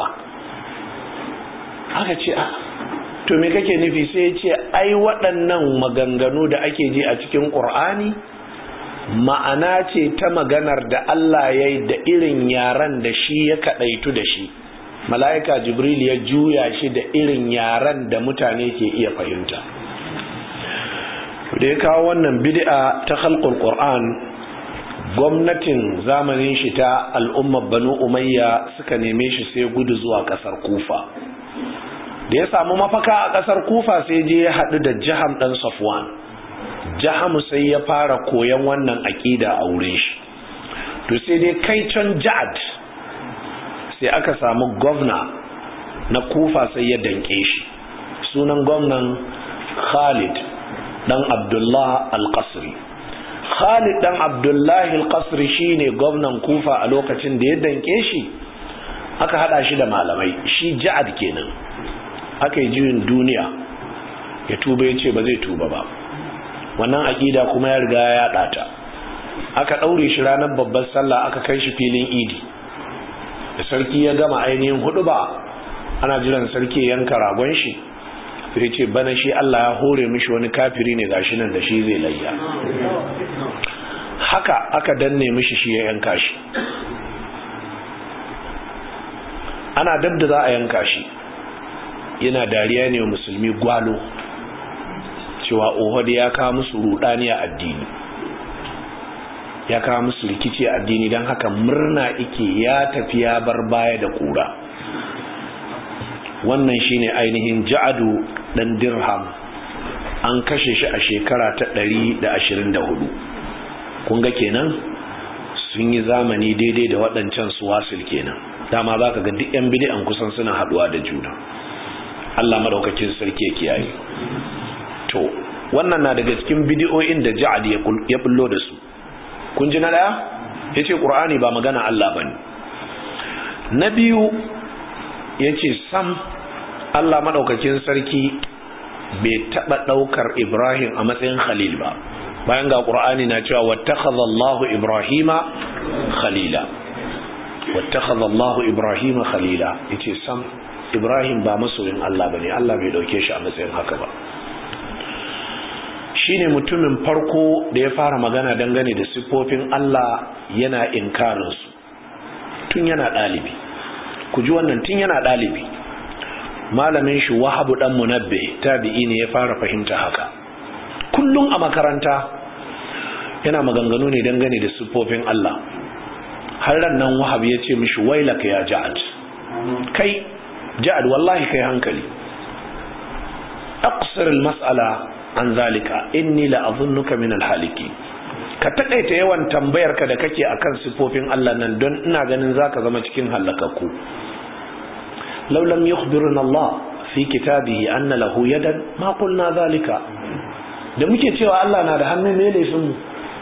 Aka ce a to me kake nufi? Sai ya ce ai waɗannan maganganu da ake ji a cikin Qur'ani ma'ana ce ta maganar da Allah ya yi da irin yaran da shi ya kaɗaitu da shi. Mala'ika Jibril ya juya shi da irin yaran da mutane ke iya fahimta. Da ya kawo wannan bid'a ta khalqul Qur'an, gwamnatin zamanin shi ta al'ummar Banu Umayya suka neme shi sai gudu zuwa ƙasar Kufa. Da ya samu mafaka a ƙasar Kufa sai je ya haɗu da Jaham ɗan Safwan. Jaham sai ya fara koyan wannan aƙida a wurin shi. To sai dai kai can Ja'ad sai aka samu gwamna na Kufa sai ya danke shi. Sunan gwamnan Khalid ɗan Abdullah al-Qasri. Khalid ɗan Abdullah al-Qasri shine gwamnan Kufa a lokacin da ya danke shi. Aka haɗa shi da malamai, shi Ja'ad kenan. Aka yi juyin duniya, ya tuba ya ce ba zai tuba ba. Wannan aƙida kuma ya riga ya ɗata. Aka ɗaure shi ranar babbar sallah, aka kai shi filin idi. Da sarki ya gama ainihin hudu ba, ana jiran sarki ya yanka ragon shi, sai ce bana shi Allah ya hore mishi wani kafiri ne gashi nan da shi zai layya. Haka aka danne mishi shi ya yanka shi. Ana dab da za a yanka shi, yana dariya ne wa musulmi gwalo cewa ohod ya kawo musu rudani a addini, ya kawo musu rikici a addini, don haka murna ike ya tafi ya bar baya da kura. wannan shine ainihin Ja'adu dan Dirham, an kashe shi a shekara ta ɗari da ashirin da hudu. kun ga kenan sun yi zamani daidai da waɗancan suwasil kenan. dama za ka ga duk yan bid'an kusan suna haɗuwa da juna. Allah madaukakin sarki ya kiyaye. to wannan na daga cikin bid'o'in da Ja'ad ya bullo da su. kun ji na daya yace Qur'ani ba magana Allah bane. na biyu yace sam Allah madaukakin sarki bai taba daukar Ibrahim a matsayin khalil ba, bayan ga Qur'ani na cewa wattakhadha Allahu Ibrahima khalila, wattakhadha Allahu Ibrahima khalila. yace sam Ibrahim ba masoyin Allah bane, Allah bai dauke shi a matsayin haka ba. shine mutumin farko da ya fara magana dangane da siffofin Allah yana inkarin su tun yana dalibi. ku ji wannan, tun yana dalibi. malamin shi Wahab dan Munabbih tabi'i ne ya fara fahimta haka. kullum a makaranta yana maganganu ne dangane da siffofin Allah. har ran nan Wahab ya ce mishi wailaka ya Ja'ad, kai Ja'ad wallahi kai hankali, aqsir al-mas'ala an zalika inni la azunnuka min al-haliki. ka takaita yawan tambayar ka da kake akan sifofin Allah nan, don ina ganin zaka zama cikin halakakku. law lam yukhbirna Allah fi kitabihi anna lahu yadan ma qulna zalika. da muke cewa Allah na da hannu, me laifin mu?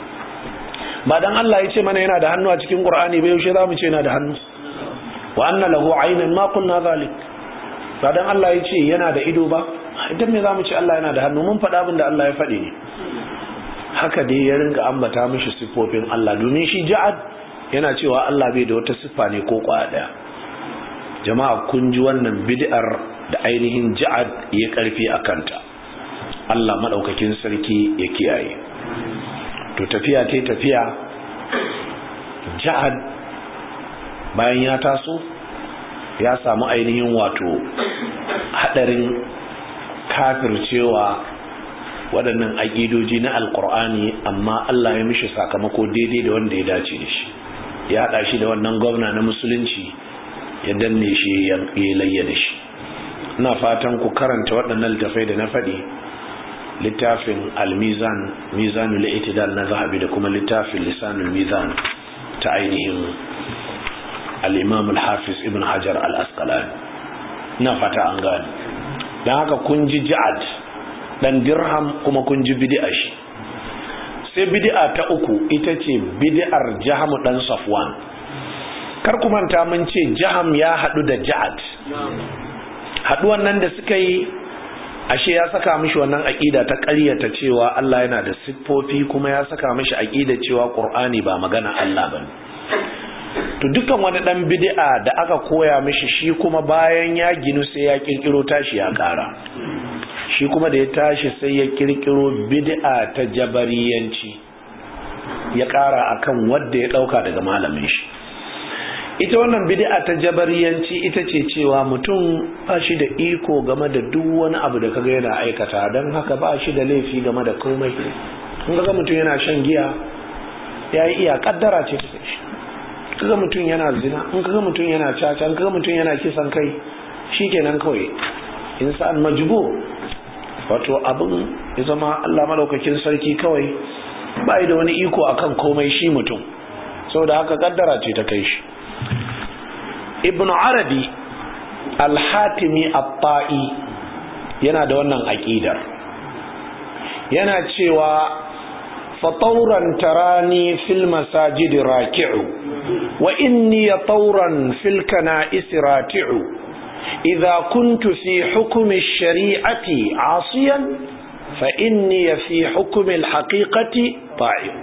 ba dan Allah ya ce mana yana da hannu a cikin Qur'ani ba, yaushe zamu ce yana da hannu? wa anna lahu aynan ma qulna zalik. ba dan Allah ya ce yana da ido ba, idan me zamu ce Allah yana da hannu? mun faɗa abin da Allah ya faɗi ne. haka dai ya ringa ambata mishi siffofin Allah, domin shi Ja'ad yana cewa Allah bai da wata siffa ne ko kwaya daya. jama'a kun ji wannan bid'ar da ainihin Ja'ad ya karfi a kanta. Allah madaukakin sarki ya kiyaye. to tafiya tai tafiya, Ja'ad bayan ya taso ya samu ainihin wato hadarin kafircewa waɗannan aƙidoji na alƙur'ani, amma Allah ya mishi sakamako daidai da wanda ya dace da shi. ya haɗa shi da wannan gwamna na musulunci ya danne shi ya layya da shi. ina fatan ku karanta waɗannan littafai da na faɗi, littafin al-mizan mizanul i'tidal na zahabi, da kuma littafin lisanul mizan ta ainihin al-imam al-hafiz ibn hajar al-asqalani. ina fata an gane. dan haka kun ji Ja'ad dan Dirham, kuma kun ji bid'a shi. sai bid'a ta uku ita ce bid'ar Jaham dan Safwan. kar ku manta mun ce Jaham ya hadu da Ja'ad, haduwan nan da suka yi ashe ya saka mishi wannan aqida ta ƙaryata cewa Allah yana da siffofi, kuma ya saka mishi aqida cewa Qur'ani ba magana Allah bane. to dukkan wani dan bid'a da aka koya mishi, shi kuma bayan ya ginu sai ya kirkiro tashi ya kara. shi kuma da ya tashi sai ya kirkiro bid'a ta jabariyanci ya kara akan wanda ya dauka daga malamin shi. ita wannan bid'a ta jabariyanci ita ce cewa mutum ba shi da iko game da duk wani abu da kaga yana aikata, don haka ba shi da laifi game da komai. in kaga mutum yana shan giya, yayi iya kaddara ce ta shi. kaga mutum yana zina, in kaga mutum yana caca, in kaga mutum yana kisan kai, shikenan kawai insan majbur. wato abin ya zama Allah malaukakin sarki kawai ba da wani iko akan komai shi mutum, saboda haka kaddara ce ta kai shi. Ibn Arabi al-Hatimi at-Ta'i yana da wannan aqidar, yana cewa fatawran tarani fil masajid raki'u wa inni tawran fil kana'is rati'u idha kuntu fi hukmi ash-shari'ati 'asiyan fa inni fi hukmi al-haqiqati ta'i'u.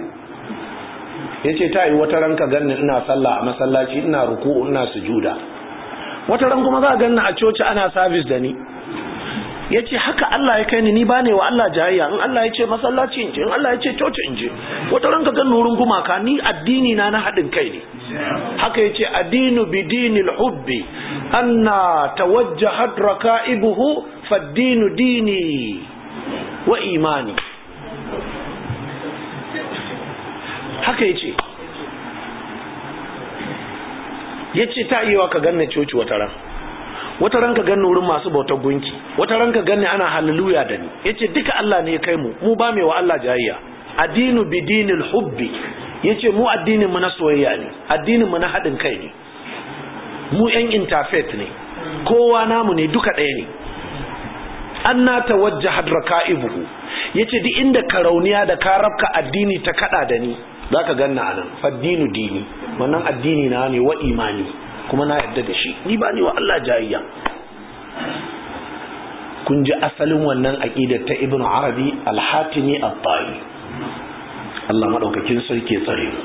yace ta yi wata ranka ganni ina sallah a masallaci, ina ruku'u, ina sujuda, wata ran kuma za ka ganni a coci ana service da ni. yace haka Allah ya kai ni, ni bane wa Allah jayayya. in Allah ya ce masallaci in je, in Allah ya ce coci in je. wata ran ka ganni wurin gumaka, ni addini na na hadin kai ne. haka yace adinu bidinil hubbi anna tawajjahat raka'ibuhu faddinu dini wa imani. Haka yace yace ta yiwa ka ganna coci wata ran, wata ran ka ganna wurin masu bautar gunki, wata ran ka ganna ana hallelujah da ni. Yace duka Allah ne ya kai mu, mu ba mai wa Allah jayayya. Adinu bidinil hubbi yace mu addinin mu na soyayya ne, addinin mu na hadin kai ne, mu yan interfaith ne, kowa namu ne, duka ɗaya ne. Anna tawajjahat raka'ibuhu yace duk inda karauniya da karabka addini ta kada da ni zaka ganna anan. Faddinu dini, wannan addini na ne wa imani, kuma na yadda da shi, ni ba ni wa Allah jayayya. Kun ji asalin wannan aqidar ta Ibn Arabi al-Hatimi at-Ta'i. Allah madaukakin sarki tsare mu.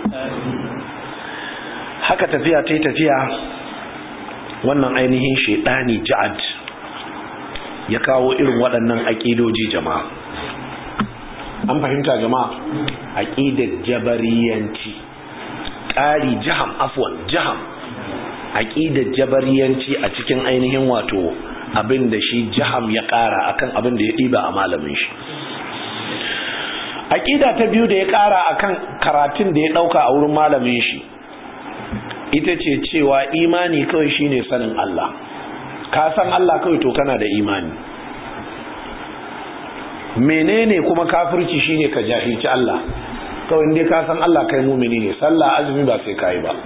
Haka tafiya tai tafiya, wannan ainihin shedani Ja'ad ya kawo irin waɗannan aqidoji jama'a. An fahimta jama'a? Aqidar jabariyanci, ƙari jaham afwan jaham, aqidar jabariyanci a cikin ainihin wato abin da shi jaham ya ƙara akan abin da ya ɗiba a malamin shi. Aqida ta biyu da ya ƙara akan karatun da ya ɗauka a wurin malamin shi ita ce cewa imani kawai shine sanin Allah. Ka san Allah kawai to kana da imani. Menene kuma kafirci shine ka jahilci Allah. Kawai indai ka san Allah kai mumini ne, sallah azumi ba sai kai ba.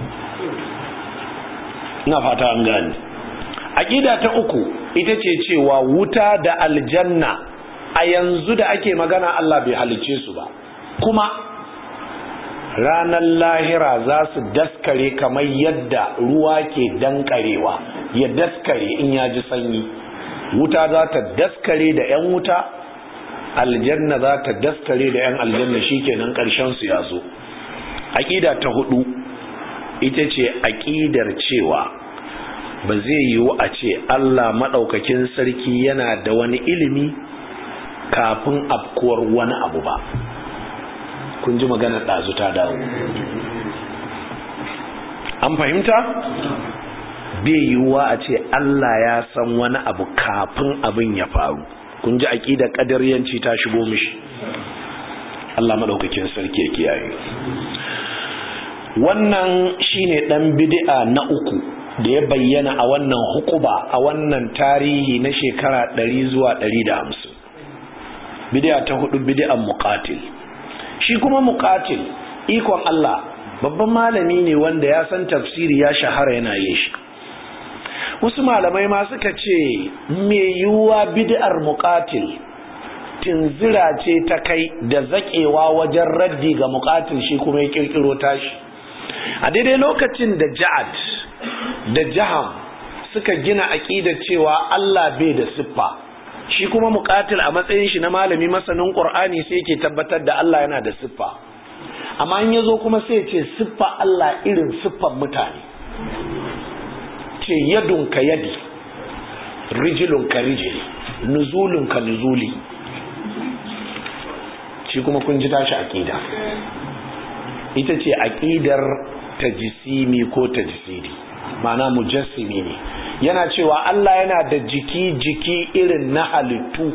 Ina fata an gane. Aqida ta uku ita ce cewa wuta da aljanna a yanzu da ake magana Allah bai halicce su ba, kuma ranar lahira za su daskare kamar yadda ruwa ke dankarewa ya daskare in ya ji sanyi. Wuta za ta daskare da 'yan wuta, aljanna za ta daskare da 'yan aljanna, shikenan ƙarshen su ya zo. Aqida ta hudu ita ce aqidar cewa ba zai yiwu a ce Allah madaukakin sarki yana da wani ilimi kafin afkuwar wani abu ba. Kun ji magana ɗazu ta dawo. An fahimta? Bai yiwuwa a ce Allah ya san wani abu kafin abin ya faru. Kun ji aqidar qadariyanci ta shigo mishi. Allah madaukakin sarki ya kiyaye. Wannan shine dan bid'a na uku da ya bayyana a wannan hukuba, a wannan tarihi na shekara ɗari zuwa ɗari da hamsin. Bid'a ta hudu bid'an muqatil. Shi kuma muqatil ikon Allah babban malami ne wanda ya san tafsiri, ya shahara yana yin shi. Wasu malamai ma suka ce me yiwuwa bid'ar muqatil tinzira ce ta kai da zakewa wajen raddi ga muqatil, shi kuma ya kirkiro tashi. A daidai lokacin da Ja'ad da Jaham suka gina aqidar cewa Allah bai da siffa, shi kuma muqatil a matsayin shi na malami masanin Qur'ani sai yake tabbatar da Allah yana da siffa. Amma in yazo kuma sai ya ce siffa Allah irin siffan mutane. Ce yadun ka yadi, rijilun ka rijili, nuzulun ka nuzuli. Shi kuma kun ji tashi aqida. Ita ce aqidar tajsimi ko tajsidi, ma'ana mujassimi ne. Yana cewa Allah yana da jiki jiki irin na halittu.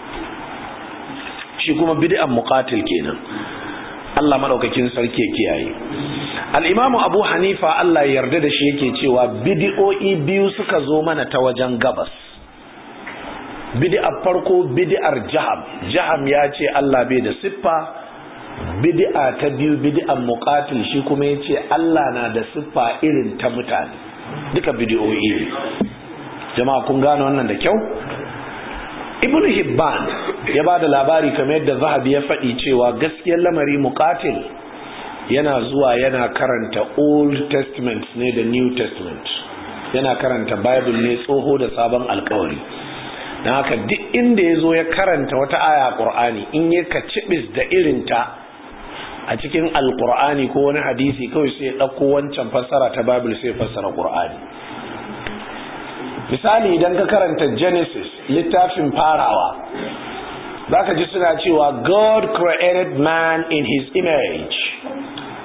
Shi kuma bid'an muqatil kenan. Allah madaukakin sarki ya kiyaye. Al-Imam Abu Hanifa Allah ya yarda da shi yake cewa bid'o'i biyu suka zo mana ta wajen gabas. Bid'ar farko bid'ar Jaham. Jaham ya ce Allah bai da siffa. Bid'a ta biyu bid'an muqatil, shi kuma yace Allah na da siffa irin ta mutane. Duka bid'o'i ne. Jama'a kun gane wannan da kyau? Ibn Hibban ya ba da labari kamar yadda Zahabi ya faɗi cewa gaskiyar lamari muqatil yana zuwa yana karanta Old Testament ne da New Testament, yana karanta Bible ne tsoho da sabon alkawari. don haka duk inda ya zo ya karanta wata aya Qur'ani, in ya kacibis da irinta a cikin alqur'ani ko wani hadisi, kawai sai ya ɗauko wancan fassara ta Bible sai fassara Qur'ani. Misali, idan ka karanta Genesis, littafin farawa, zaka ji suna cewa God created man in his image.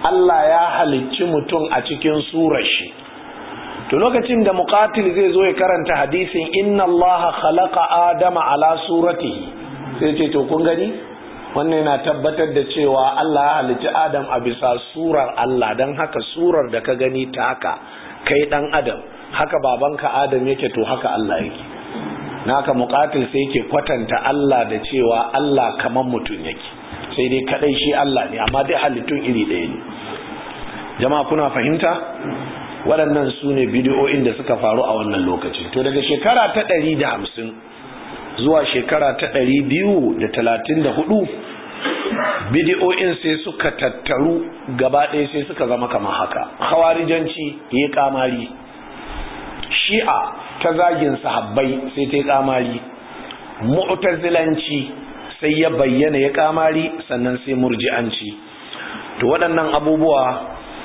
Allah ya halicci mutum a cikin surar shi. To lokacin da muqatil zai zo ya karanta hadisin inna Allah khalaqa adama ala suratihi, sai ce to kun gani wannan yana tabbatar da cewa Allah ya halicci Adam a bisa surar Allah, dan haka surar da ka gani ta haka kai dan Adam, haka babanka Adam yake, to haka Allah yake. Naka muqatil sai yake kwatanta Allah da cewa Allah kaman mutum yake, sai dai kadai shi Allah ne, amma dai halittun iri ɗaya ne. Jama'a kuna fahimta? Waɗannan su ne bidiyoyin da suka faru a wannan lokacin. To daga shekara ta ɗari da hamsin zuwa shekara ta ɗari biyu da talatin da hudu, bidiyoyin sai suka tattaru gaba ɗaya sai suka zama kamar haka. Khawarijanci ya kamari, shi'a ta zagin sahabbai sai ta kamari, mu'tazilanci sai ya bayyana ya kamari, sannan sai murji'anci. To waɗannan abubuwa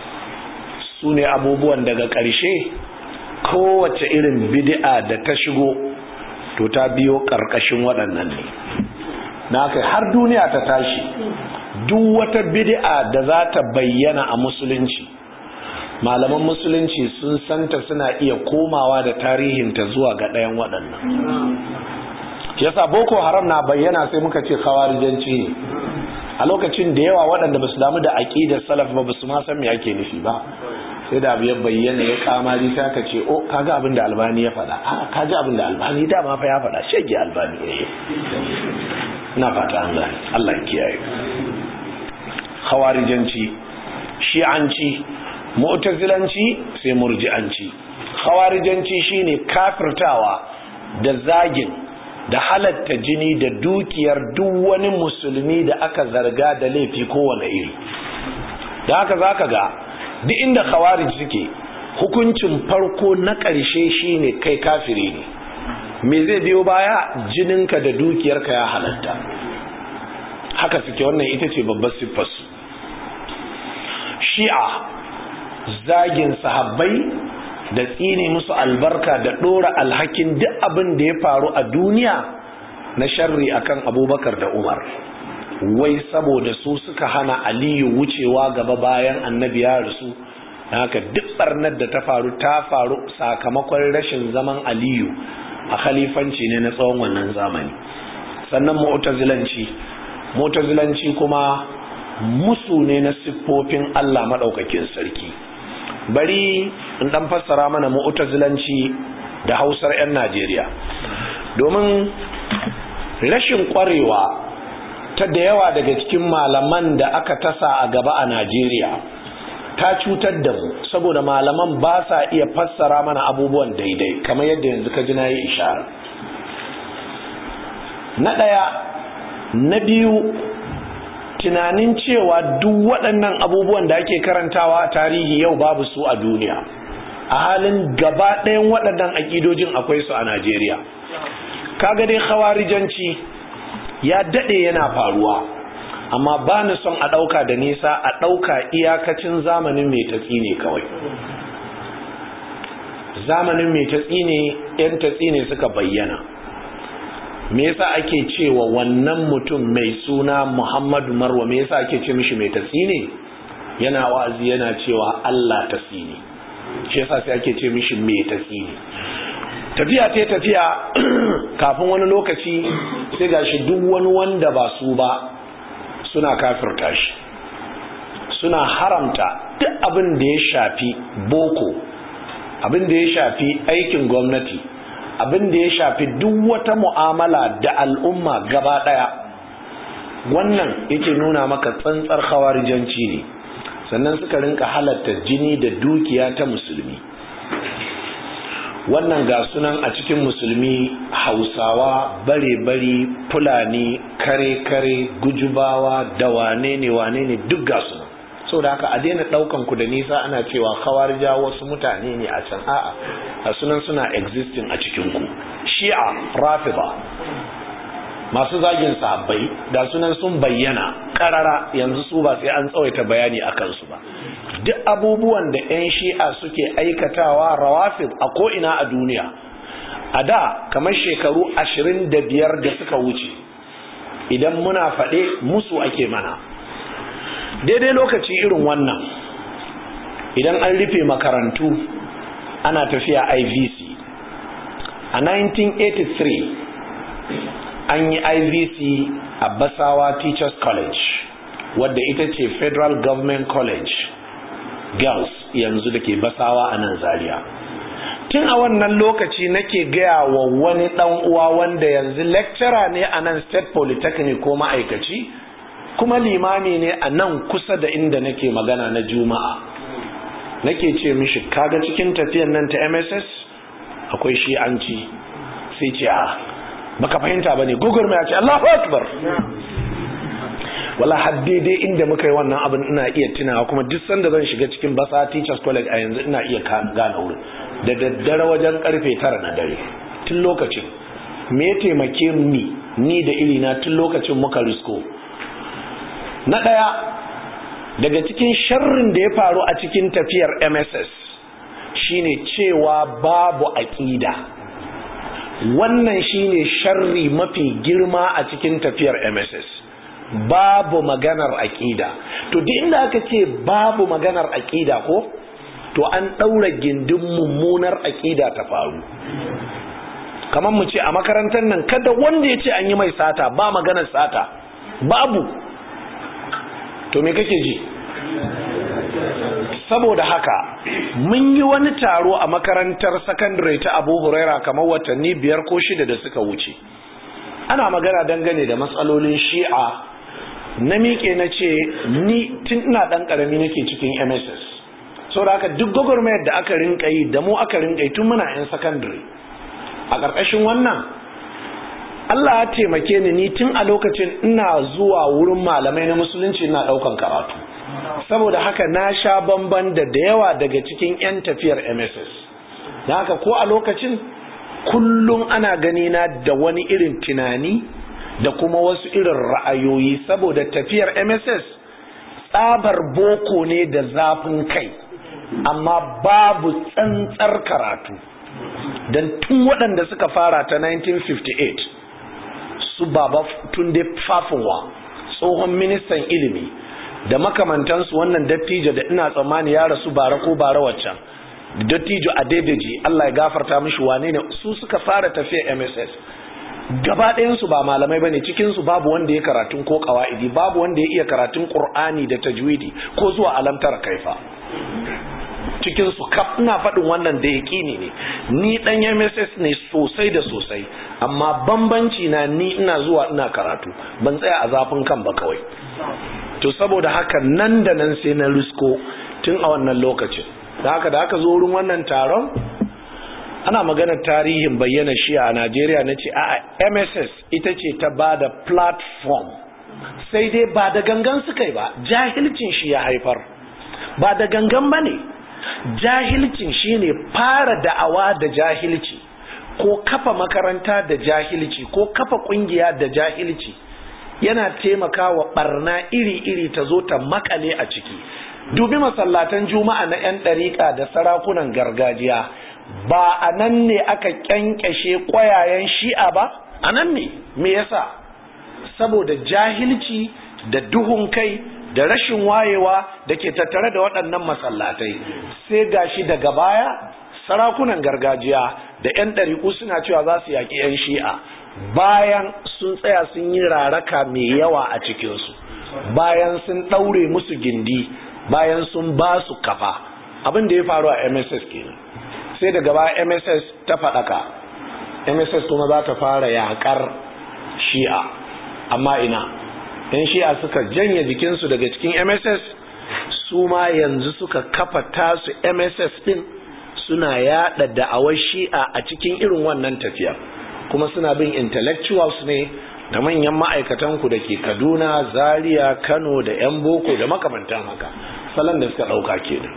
su ne abubuwan daga ƙarshe kowace irin bid'a da ta shigo to ta biyo ƙarƙashin waɗannan ne. Na kai har duniya ta tashi, duk wata bid'a da za ta bayyana a musulunci, malaman musulunci sun santa, suna iya komawa da tarihinta zuwa ga ɗayan waɗannan. Yasa Boko Haram na bayyana sai muka ce khawarijanci ne. A lokacin da yawa waɗanda ba su damu da aƙidar salaf ba, ba su ma san me ake nufi ba, sai da abu ya bayyana ya kamari sai aka ce oh kaga abin da Albani ya faɗa, a kaji abin da Albani dama fa ya faɗa, shege Albani eh ina fata an gane. Allah ya kiyaye. Khawarijanci, shi'anci, mu'tazilanci sai murji'anci. Khawarijanci shine kafirtawa da zagin da halatta jini da dukiyar duk wani musulmi da aka zarga da laifi kowane iri. Da haka zaka ga duk inda khawarij suke, hukuncin farko na ƙarshe shine kai kafiri ne. Me zai biyo baya? Jininka da dukiyarka ya halatta. Haka suke, wannan ita ce babbar siffar su. Shi'a zagin sahabbai da tsine musu albarka da dora alhakin duk abin da ya faru a duniya na sharri akan Abubakar da Umar, wai saboda su suka hana Aliyu wucewa gaba bayan annabi ya rasu. Haka duk barnar da ta faru ta faru sakamakon rashin zaman Aliyu a khalifanci ne na tsawon wannan zamani. Sannan mu'tazilanci, mu'tazilanci kuma musu ne na siffofin Allah madaukakin sarki. Bari in dan fassara mana mu'tazilanci da Hausar 'yan Najeriya, domin rashin kwarewa ta da yawa daga cikin malaman da aka tasa a gaba a Najeriya ta cutar da mu, saboda malaman ba sa iya fassara mana abubuwan daidai, kamar yadda yanzu ka ji na yi ishara. Na ɗaya. Na biyu, tunanin cewa duk waɗannan abubuwan da ake karantawa a tarihi yau babu su a duniya, a halin gaba ɗayan waɗannan aƙidojin akwai su a Najeriya. Kaga dai khawarijanci ya daɗe yana faruwa, amma ba ni son a ɗauka da nisa, a ɗauka iyakacin zamanin mai tatsi ne kawai. Zamanin mai tatsi ne, 'yan tatsi ne suka bayyana. Me yasa ake cewa wannan mutum mai suna Muhammadu Marwa, me yasa ake ce mishi mai tatsi ne? Yana wa'azi yana cewa Allah tatsi ne, shi yasa sai ake ce mishi mai tatsi ne. Tafiya ta tafiya kafin wani lokaci sai gashi duk wani wanda ba su ba suna kafirta shi, suna haramta duk abin da ya shafi boko, abin da ya shafi aikin gwamnati, abin da ya shafi duk wata mu'amala da al'umma gaba daya. Wannan yake nuna maka tsantsar khawarijanci ne. Sannan suka rinka halatta jini da dukiya ta musulmi. Wannan ga sunan a cikin musulmi, Hausawa, bare-bari, Fulani, kare-kare, gujubawa, da wane ne wane ne duk ga sunan. So da haka a daina daukan ku da nisa ana cewa khawarija wasu mutane ne a can, a'a, a sunan suna existing a cikin ku. Shi'a, Rafida, masu zagin sahabbai da sunan sun bayyana karara, yanzu su ba sai an tsawaita bayani a kansu ba. Duk abubuwan da 'yan shi'a suke aikatawa rawafid a ko'ina a duniya, a da kamar shekaru ashirin da biyar da suka wuce, idan muna faɗe musu ake mana. daidai lokaci irin wannan idan an rufe makarantu ana tafiya I V C a nineteen eighty-three an yi I V C a Basawa Teachers College wadda ita ce Federal Government College Girls yanzu da ke Basawa a nan Zaria. Tun a wannan lokaci nake gaya wa wani dan uwa wanda yanzu lecturer ne a nan State Polytechnic ko ma'aikaci kuma limami ne a nan kusa da inda nake magana na Juma'a. Nake ce mishi kaga cikin tafiyan nan ta M S S akwai shi'anci, sai ce a baka fahimta bane gugur mai ce Allahu Akbar. Wala har daidai inda muka yi wannan abin ina iya tunawa kuma duk sanda zan shiga cikin Basa Teachers College a yanzu ina iya gane wurin da daddare wajen karfe tara na dare. Tun lokacin me ya taimake ni ni da irina tun lokacin muka risko. Na daya daga cikin sharrin da ya faru a cikin tafiyar M S S shine cewa babu aqida. Wannan shine sharri mafi girma a cikin tafiyar M S S. Babu maganar aqida. To duk inda aka ce babu maganar aqida ko to an daura gindin mummunar aqida ta faru. Kamar mu ce a makarantar nan kada wanda ya ce an yi mai sata, ba maganar sata babu. To me kake ji? Saboda haka mun yi wani taro a makarantar secondary ta Abu Huraira kamar watanni biyar ko shida da suka wuce. Ana magana dangane da matsalolin Shi'a. Na miƙe na ce ni tun ina ɗan ƙarami nake cikin M S S. Saboda haka duk gwagwarmayar da aka rinka yi da mu aka rinka yi tun muna 'yan secondary. A ƙarƙashin wannan Allah ya taimake ni ni tun a lokacin ina zuwa wurin malamai na musulunci ina ɗaukan karatu. Saboda haka na sha bamban da da yawa daga cikin 'yan tafiyar M S S. Da haka ko a lokacin kullum ana gani na da wani irin tunani da kuma wasu irin ra'ayoyi saboda tafiyar M S S tsabar boko ne da zafin kai amma babu tsantsar karatu. Dan tun waɗanda suka fara ta nineteen fifty-eight su Baba Tunde Fafunwa tsohon ministan ilimi da makamantansu wannan dattijo da ina tsammani ya rasu bara ko bara waccan dattijo Adedeji Allah ya gafarta mishi wane ne su suka fara tafiya M S S. Gaba ɗayansu ba malamai bane, cikin su babu wanda ya karatun ko qawaidi, babu wanda ya iya karatun Qur'ani da tajwidi ko zuwa alamtar kaifa. Cikin su kaf ina faɗin wannan da yaqini ne ni dan M S S ne sosai da sosai, amma bambanci na ni ina zuwa ina karatu ban tsaya a zafin kan ba kawai. To saboda haka nan da nan sai na risko tun a wannan lokacin. Da haka da aka zo wurin wannan taron ana maganar tarihin bayyana shi a Najeriya na ce a M S S ita ce ta ba da platform, sai dai ba da gangan suka yi ba, jahilcin shi ya haifar. Ba da gangan ba ne, jahilcin shi ne fara da'awa da jahilci ko kafa makaranta da jahilci ko kafa kungiya da jahilci yana taimakawa barna iri-iri ta zo ta makale a ciki. Dubi masallatan juma'a na 'yan ɗariƙa da sarakunan gargajiya, ba a nan ne aka kyankyashe ƙwayayen shi'a ba? A nan ne, me yasa? Saboda jahilci da duhun kai da rashin wayewa da ke tattare da waɗannan masallatai. Sai gashi daga baya sarakunan gargajiya da 'yan ɗariƙu suna cewa za su yaƙi 'yan shi'a, bayan sun tsaya sun yi raraka mai yawa a cikinsu, bayan sun ɗaure musu gindi, bayan sun ba su kafa. Abin da ya faru a M S S kenan. Sai daga baya M S S ta faɗaka, M S S kuma za ta fara yaƙar shi'a, amma ina 'yan shi'a suka janye jikinsu daga cikin M S S, su ma yanzu suka kafa tasu M S S ɗin suna yaɗa da'awar shi'a a cikin irin wannan tafiya, kuma suna bin intellectuals ne da manyan ma'aikatanku da ke Kaduna, Zaria, Kano da 'yan boko da makamantan haka, salon da suka ɗauka kenan.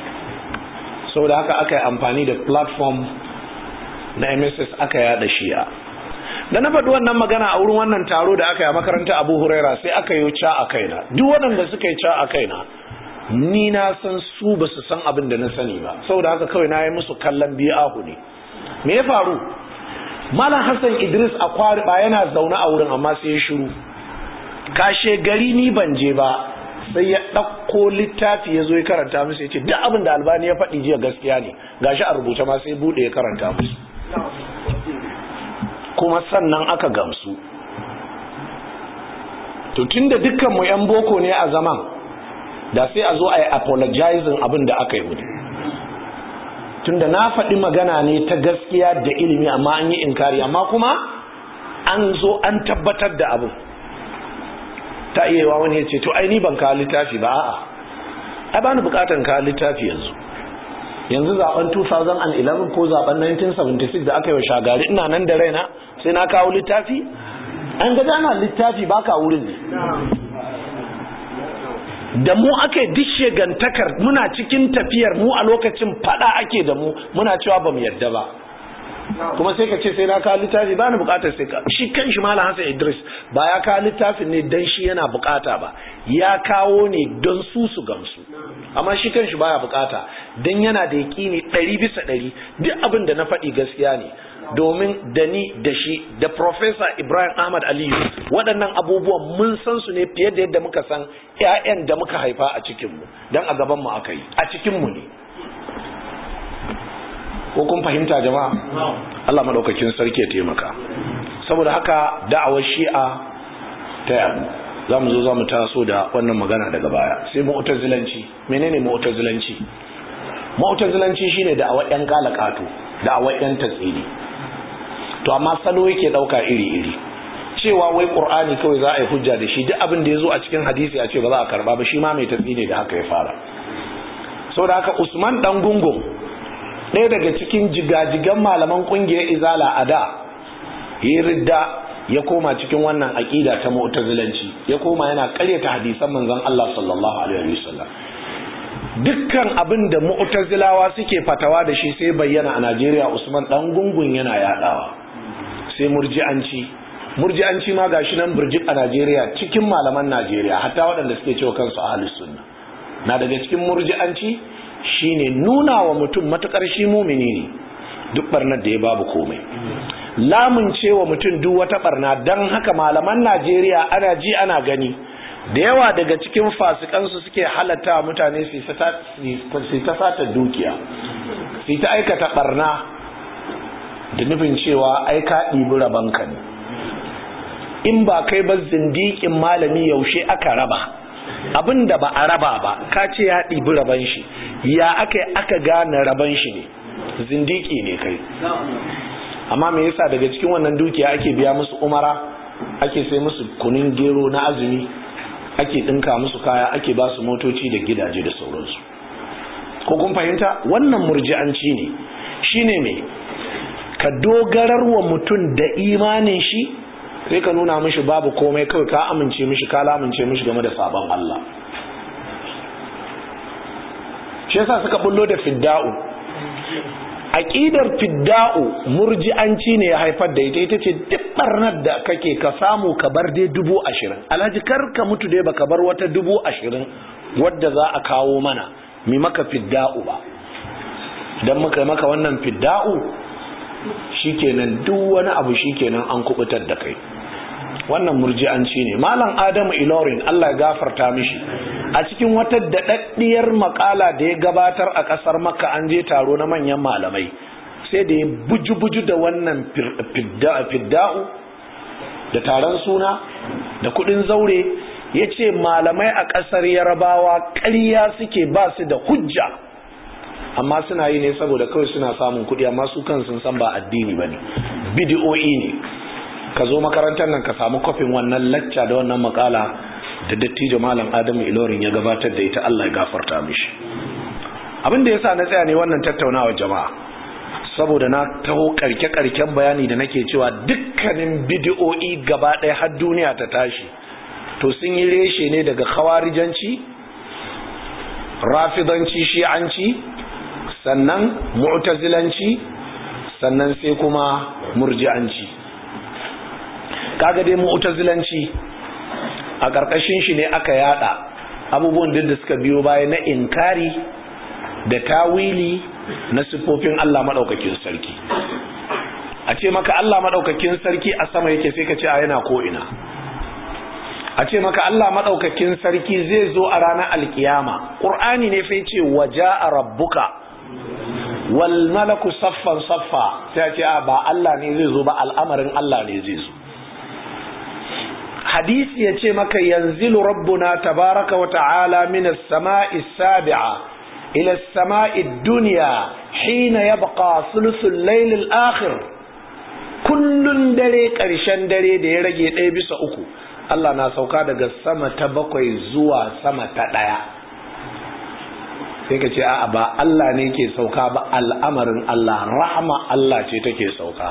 Sau da haka aka yi amfani da platform na M S S aka yada shi'a. Da na faɗi wannan magana a wurin wannan taro da aka yi a makaranta Abu Huraira, sai aka yi ca a kaina. Duk waɗanda suka yi ca a kaina ni na san su ba su san abin da na sani ba, sau da haka kawai na yi musu kallon bi'ahu ne. Me ya faru? Malam Hassan Idris a Kwariba yana zaune a wurin amma sai ya shiru. Kashe gari ni ban je ba, sai ya ɗauko littafi ya zo ya karanta musu ya ce duk abin da Albani ya faɗi jiya gaskiya ne gashi a rubuce ma sai buɗe ya karanta musu kuma sannan aka gamsu. To tunda dukkan mu yan boko ne a zaman da sai a zo a yi apologizing abin da aka yi mutu, tunda na faɗi magana ne ta gaskiya da ilimi amma an yi inkari, amma kuma an zo an tabbatar da abin. Ta iya yawa wani ya ce to ai ni ban kawo littafi ba, a'a ai ba ni bukatan kawo littafi yanzu yanzu zaben two thousand eleven ko zaben nineteen seventy-six da aka yi wa Shagari ina nan da raina sai na kawo littafi? An ga dana littafi baka wurin ne. Da mu aka yi duk shegantakar, muna cikin tafiyar mu a lokacin fada ake da mu, muna cewa ba mu yarda ba, kuma sai ka ce sai na kawo littafi, ba ni bukatar sai ka. Shi kan shi Malam Hassan Idris ba ya kawo littafin ne don shi yana bukata ba, ya kawo ne don su su gamsu, amma shi kan shi baya bukata don yana da yaƙini ɗari bisa ɗari duk abin da na faɗi gaskiya ne. Domin da ni da shi da Professor Ibrahim Ahmad Aliyu waɗannan abubuwan mun san su ne fiye da yadda muka san ƴaƴan da muka haifa a cikinmu, don a gabanmu aka yi, a cikinmu ne. Ko kun fahimta jama'a? Allah maɗaukakin sarki ya taimaka. Saboda haka da'awar Shi'a ta yamu, za mu zo za mu taso da wannan magana daga baya. Sai mu'tazilanci. Menene mu'tazilanci? Mu'tazilanci shine da'awar ƴan kalakato, da'awar ƴan tatsini. To amma salo yake dauka iri-iri, cewa wai Qur'ani kawai za a yi hujja da shi, duk abin da yazo a cikin hadisi a ce ba za a karba ba, shi ma mai tatsi ne da haka ya fara. Saboda haka Usman dan gungun, ɗaya daga cikin jigajigan malaman kungiyar Izala a da, ya ridda ya koma cikin wannan aqida ta mu'tazilanci, ya koma yana ƙaryata hadisan manzon Allah sallallahu alaihi wasallam. Dukkan abin da mu'tazilawa suke fatawa da shi sai bayyana a Najeriya Usman dan gungun yana yadawa. Sai murji'anci murji'anci ma gashi nan burjik a Najeriya, cikin malaman Najeriya hatta waɗanda suke cewa kansu ahlus sunna na daga cikin murji'anci shine nuna wa mutum matukar shi mumini ne duk barnar da ya babu komai, lamun cewa mutum duk wata barna. Dan haka malaman Najeriya ana ji ana gani da yawa daga cikin fasikansu suke halatta mutane su ta sata dukiya, su ta aikata barna da nufin cewa ai ka ɗibi rabanka ne. In ba kai ba zindiƙin malami yaushe aka raba abin da ba a raba ba, ka ce ya ɗibi raban shi, ya aka aka gane raban shi ne, zindiki ne kai. Amma me yasa daga cikin wannan dukiya ake biya musu umara, ake sai musu kunun gero na azumi, ake ɗinka musu kaya, ake ba su motoci da gidaje da sauransu. Ko kun fahimta? Wannan murji'anci ne. Shine me? Ka dogarar wa mutum da imanin shi, sai ka nuna mishi babu komai, kawai ka amince mishi, ka lamince mishi game da sabon Allah. Shi yasa suka bullo da fidda'u. Aqidar fidda'u murji'anci ne ya haifar da ita, ita ce duk barnar da kake ka samu ka bar dai dubu ashirin. Alhaji kar ka mutu dai baka bar wata dubu ashirin wadda za a kawo mana mi maka fidda'u ba. Dan muka maka wannan fidda'u shikenan duk wani abu shikenan an kubutar da kai. Wannan murji'anci ne. Malam Adamu Ilorin Allah ya gafarta mishi, a cikin wata daɗaɗɗiyar makala da ya gabatar a ƙasar Makka, an je taro na manyan malamai, sai da ya buju-buju da wannan fidda'u da taron suna da kuɗin zaure. Ya ce malamai a ƙasar Yarabawa ƙarya suke, ba su da hujja, amma suna yi ne saboda kawai suna samun kuɗi, amma su kan sun san ba addini ba ne, bidi'o'i ne. Ka zo makarantar nan ka samu kofin wannan lacca da wannan makala da dattijo Malam Adamu Ilorin ya gabatar da ita, Allah ya gafarta mishi. Abin da yasa na tsaya ne wannan tattaunawa jama'a, saboda na taho karke-karken bayani da nake cewa dukkanin bidi'o'i gaba ɗaya har duniya ta tashi to sun yi reshe ne daga khawarijanci, rafidanci, shi'anci, sannan mu'tazilanci, sannan sai kuma murji'anci. Kaga dai mu'tazilanci a ƙarƙashin shi ne aka yada abubuwan da suka biyo baya na inkari da tawili na sifofin Allah madaukakin sarki. A ce maka Allah madaukakin sarki a sama yake, sai ka ce a yana ko ina. a ce maka Allah madaukakin sarki zai zo a ranar alkiyama. Qur'ani ne fa yace waja'a rabbuka wal malaku saffan saffa, sai ce a ba Allah ne zai zo ba, al'amarin Allah ne zai zo. Hadisi ya ce maka yanzilu rabbuna tabaraka wa ta'ala minas sama'i sabi'a ila as-sama'i ad-dunya hina yabqa thuluthul layl al-akhir. Kullun dare ƙarshen dare da ya rage ɗaya bisa uku, Allah na sauka daga sama ta bakwai zuwa sama ta ɗaya. Sai ka ce a'a ba Allah ne ke sauka ba, al'amarin Allah, rahama Allah ce take sauka.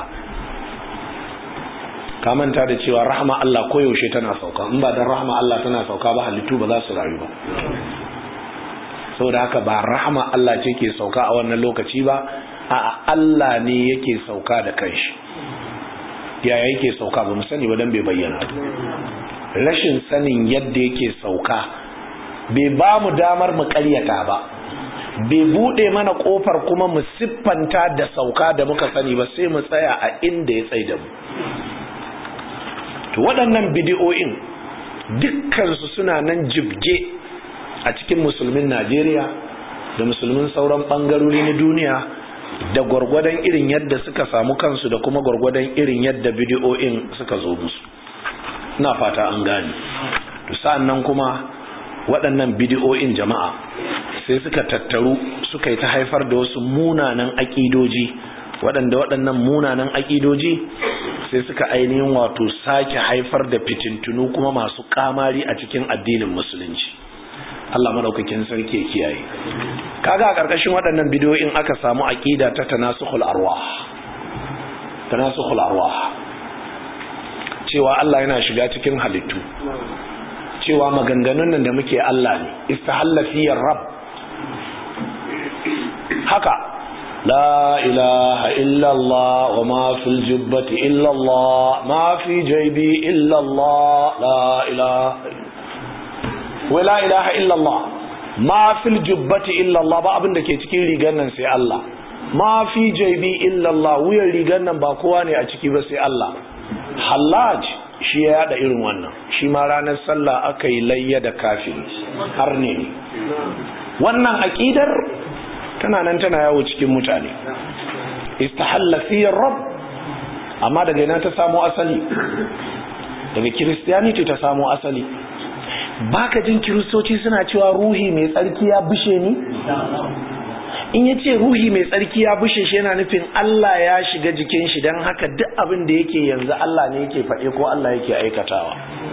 Ka manta da cewa rahama Allah koyaushe tana sauka, in ba dan rahama Allah tana sauka ba halittu ba za su rayu ba. Saboda haka ba rahama Allah ce ke sauka a wannan lokaci ba, a'a Allah ne yake sauka da kanshi. Yaya yake sauka ba mu sani ba dan bai bayyana. Rashin sanin yadda yake sauka bai ba mu damar mu ƙaryata ba, bai bude mana kofar kuma mu siffanta da sauka da muka sani ba, sai mu tsaya a inda ya tsai da mu. To waɗannan bidiyoyin dukkansu suna nan jibge a cikin musulmin Najeriya da musulmin sauran ɓangarori na duniya, da gwargwadon irin yadda suka samu kansu da kuma gwargwadon irin yadda bidiyoyin suka zo musu. Ina fata an gane. To sa'annan kuma waɗannan bidiyoyin jama'a sai suka tattaru suka yi ta haifar da wasu munanan aƙidoji, waɗanda waɗannan munanan aƙidoji sai suka ainihin wato sake haifar da fitintunu kuma masu kamari a cikin addinin musulunci. Allah madaukakin sarki ya kiyaye. Kaga a ƙarƙashin waɗannan bidiyoyin aka samu aqida ta tanasukhul arwah. Tanasukhul arwah. Cewa Allah yana shiga cikin halittu. Cewa maganganun nan da muke Allah ne. Istahalla fi rabb. Haka لا إله إلا الله وما في الجبة إلا الله ما في جيبي إلا الله لا إله ولا إله إلا الله ما في الجبة إلا الله ba abin da ke cikin rigan nan sai Allah, ma fi jaybi illa Allah, wuyan rigan nan ba kowa ne a ciki ba sai Allah. Hallaj shi ya yada irin wannan, shi ma ranar sallah aka yi layya da kafiri har ne. Wannan aqidar tana nan tana yawo cikin mutane. Istahalla fi rabb, amma daga ina ta samu asali? Daga Christianity ta samu asali. Baka jin kiristoci suna cewa ruhi mai tsarki ya bushe ni? In yace ruhi mai tsarki ya bushe shi yana nufin Allah ya shiga jikin shi, dan haka duk abin da yake yanzu Allah ne yake faɗe ko Allah yake aikatawa.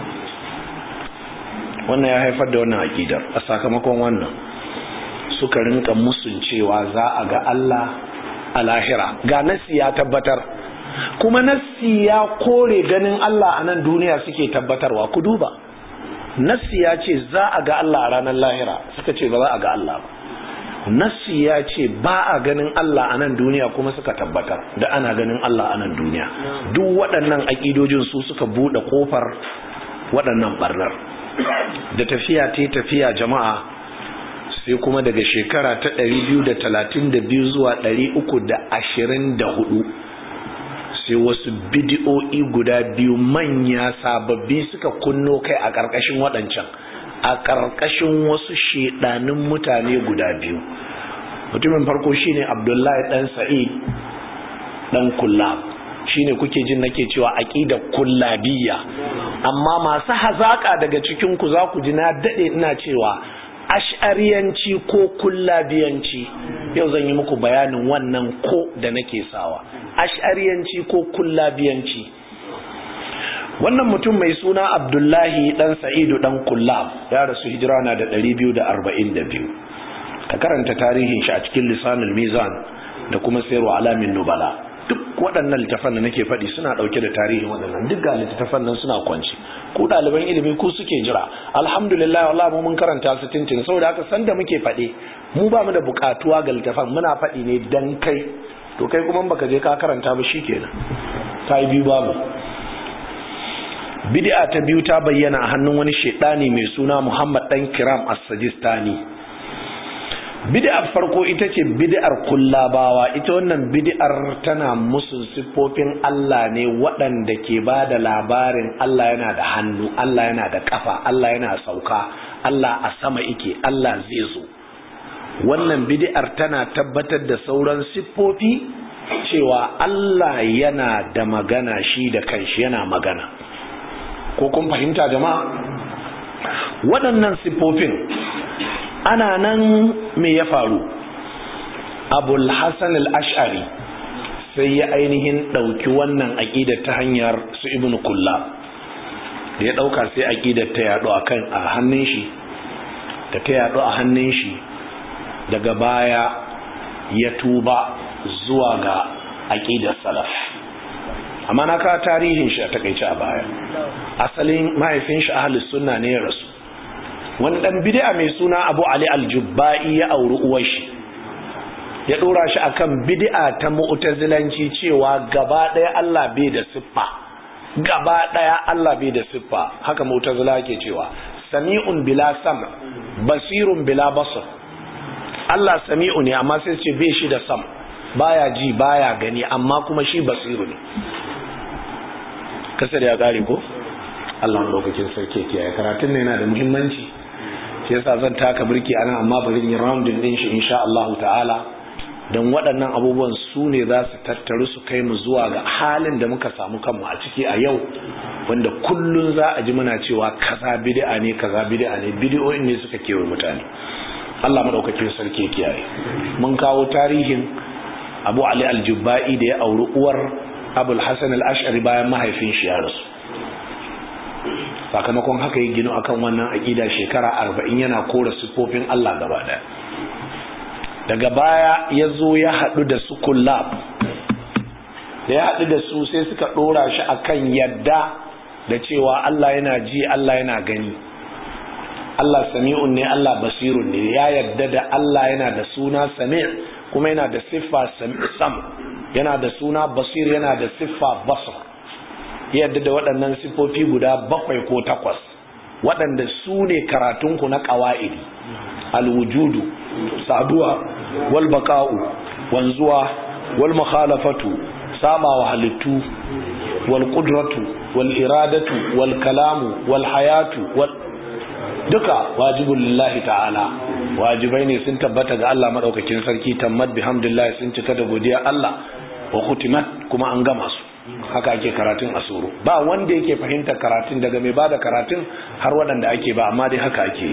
Wannan ya haifar da wannan aqidar. A sakamakon wannan suka rinka musun cewa za a ga Allah a lahira. Ga nassi ya tabbatar, kuma nassi ya kore ganin Allah a nan duniya suke tabbatarwa. Ku duba, nassi ya ce za a ga Allah a ranar lahira, suka ce ba za a ga Allah ba. Nassi ya ce ba a ganin Allah a nan duniya, kuma suka tabbatar da ana ganin Allah a nan duniya. Duk waɗannan aƙidojin su suka buɗe ƙofar waɗannan ɓarnar. Da tafiya ta tafiya jama'a, sai kuma daga shekara ta ɗari biyu da talatin da biyu zuwa ɗari uku da ashirin da hudu sai wasu bidiyo'i guda biyu manya sababbi suka kunno kai a ƙarƙashin waɗancan, a ƙarƙashin wasu shedanin mutane guda biyu. Mutumin farko shine Abdullahi dan Sa'id dan Kullab, shine kuke jin nake cewa aqida kullabiyya. Amma masu hazaka daga cikin ku za ku ji na dade ina cewa ash'ariyanci ko kullabiyanci. Yau zan yi muku bayanin wannan ko da nake sawa, ash'ariyanci ko kullabiyanci. Wannan mutum mai suna Abdullahi dan Sa'idu dan Kullab ya rasu hijira na da ɗari biyu da arba'in da biyu. Ka karanta tarihin shi a cikin Lisanul Mizan da kuma Sayru Alamin Nubala. Duk waɗannan littafan da nake faɗi suna ɗauke da tarihin waɗannan, duk ga littafan nan suna kwanci. Ku ɗaliban ilimi ku suke jira. Alhamdulillah wallahi mu mun karanta su tintin, saboda haka sanda muke faɗi mu ba mu da buƙatuwa ga littafan, muna faɗi ne dan kai. To kai kuma baka je ka karanta ba shikenan. Kai biyu babu. Bid'a ta biyu ta bayyana a hannun wani shedani mai suna Muhammad dan Kiram As-Sajistani. bid'ar farko ita ce bid'ar kullabawa. Ita wannan bid'ar tana musu siffofin Allah ne waɗanda ke ba da labarin Allah yana da hannu, Allah yana da ƙafa, Allah yana sauka, Allah a sama ike, Allah zai zo. Wannan bid'ar tana tabbatar da sauran siffofi cewa Allah yana da magana, shi da kanshi yana magana. Ko kun fahimta jama'a? Waɗannan siffofin ana nan me ya faru? Abul Hasan al-Ash'ari sai ya ainihin ɗauki wannan aƙidar ta hanyar su Ibn Kullab. Da ya ɗauka sai aƙidar ta yaɗo a kan a hannun shi, da ta yaɗo a hannun shi daga baya ya tuba zuwa ga aƙidar salaf. Amma na kawo tarihin shi a takaice a baya. Asalin mahaifin shi ahlus sunna ne ya rasu. Wani dan bid'a mai suna Abu Ali al-Jubba'i ya auri uwar shi, ya dora shi akan bid'a ta mu'tazilanci cewa gaba daya Allah bai da siffa, gaba daya Allah bai da siffa. Haka mu'tazila ke cewa sami'un bila sam, basirun bila basar. Allah sami'u ne amma sai ce bai shi da sam, baya ji baya gani amma kuma shi basiru ne. Kasar ya kare ko? Allah lokacin sarki kiyaye. Karatun ne yana da muhimmanci, shi yasa zan taka birki anan, amma bari in rounding din shi insha Allah ta'ala, dan waɗannan abubuwan su ne za su tattaru su kai mu zuwa ga halin da muka samu kanmu a ciki a yau, wanda kullun za a ji muna cewa kaza bid'a ne kaza bid'a ne, bid'o'in ne suka kewaye mutane. Allah madaukakin sarki kiyaye. Mun kawo tarihin Abu Ali al-Jubba'i da ya auri uwar Abul Hasan al-Ash'ari bayan mahaifin shi ya rasu. Sakamakon haka ya gino akan wannan aqida shekara arba'in yana kora sifofin Allah gaba daya. Daga baya ya zo ya haɗu da su Kullab, da ya haɗu da su sai suka ɗora shi akan yadda da cewa Allah yana ji, Allah yana gani, Allah sami'un ne, Allah basirun ne. Ya yadda da Allah yana da suna sami' kuma yana da siffa sam, yana da suna basir, yana da siffa basar. Yadda da waɗannan siffofi guda bakwai ko takwas waɗanda su ne karatunku na ƙawa'idi: alwujudu, saduwa, wal baka'u, wanzuwa, wal mukhalafatu, sabawa halittu, wal qudratu, wal iradatu, wal kalamu, wal hayatu, wal duka wajibul lillahi ta'ala. Wajibai ne sun tabbata ga Allah madaukakin sarki, tammat bihamdillah, sun cika da godiya Allah, wa khutimat, kuma an gama su. Haka ake karatun asuru. Ba wanda yake fahimta karatun daga mai bada karatun har waɗanda ake ba, amma dai haka ake.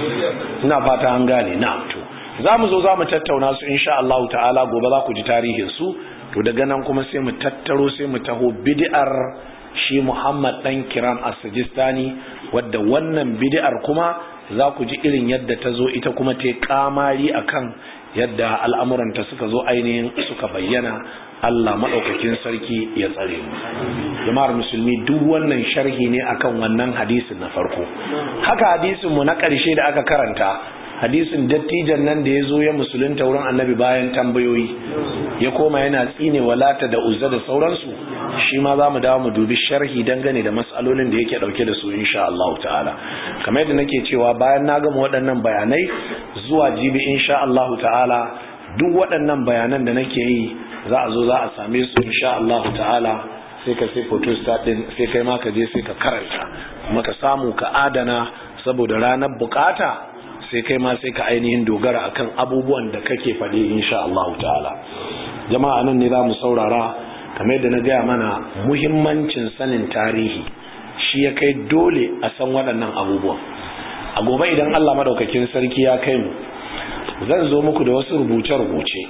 Ina fata an gane. Na'am, to zamu zo zamu tattauna su insha Allah ta'ala, gobe za ku ji tarihin su. To daga nan kuma sai mu tattaro, sai mu taho bid'ar shi Muhammad dan Kiram as-Sijistani, wadda wannan bid'ar kuma za ku ji irin yadda ta zo ita kuma ta kamari akan yadda al'amuranta suka zo ainihin suka bayyana. Allah maɗaukakin sarki ya tsare mu. Jama'ar musulmi, duk wannan sharhi ne akan wannan hadisin na farko. Haka hadisin mu na ƙarshe da aka karanta, hadisin dattijan nan da ya zo ya musulunta wurin annabi bayan tambayoyi, ya koma yana tsine walata da uzza da sauransu. Shi ma za mu dawo mu dubi sharhi dangane da matsalolin da yake ɗauke da su insha Allah ta'ala. Kamar yadda nake cewa bayan na gama waɗannan bayanai, zuwa jibi insha Allah ta'ala, duk waɗannan bayanan da nake yi za a zo za a same su insha Allah ta'ala. Sai ka sai photostat din, sai kai ma ka je sai ka karanta, kuma ka samu ka adana, saboda ranar bukata sai kai ma sai ka ainihin dogara akan abubuwan da kake faɗi insha Allah ta'ala. Jama'a nan ne za mu saurara. Kamar yadda na gaya mana, muhimmancin sanin tarihi shi ya kai dole a san waɗannan abubuwan. A gobe idan Allah madaukakin sarki ya kai mu, zan zo muku da wasu rubuce-rubuce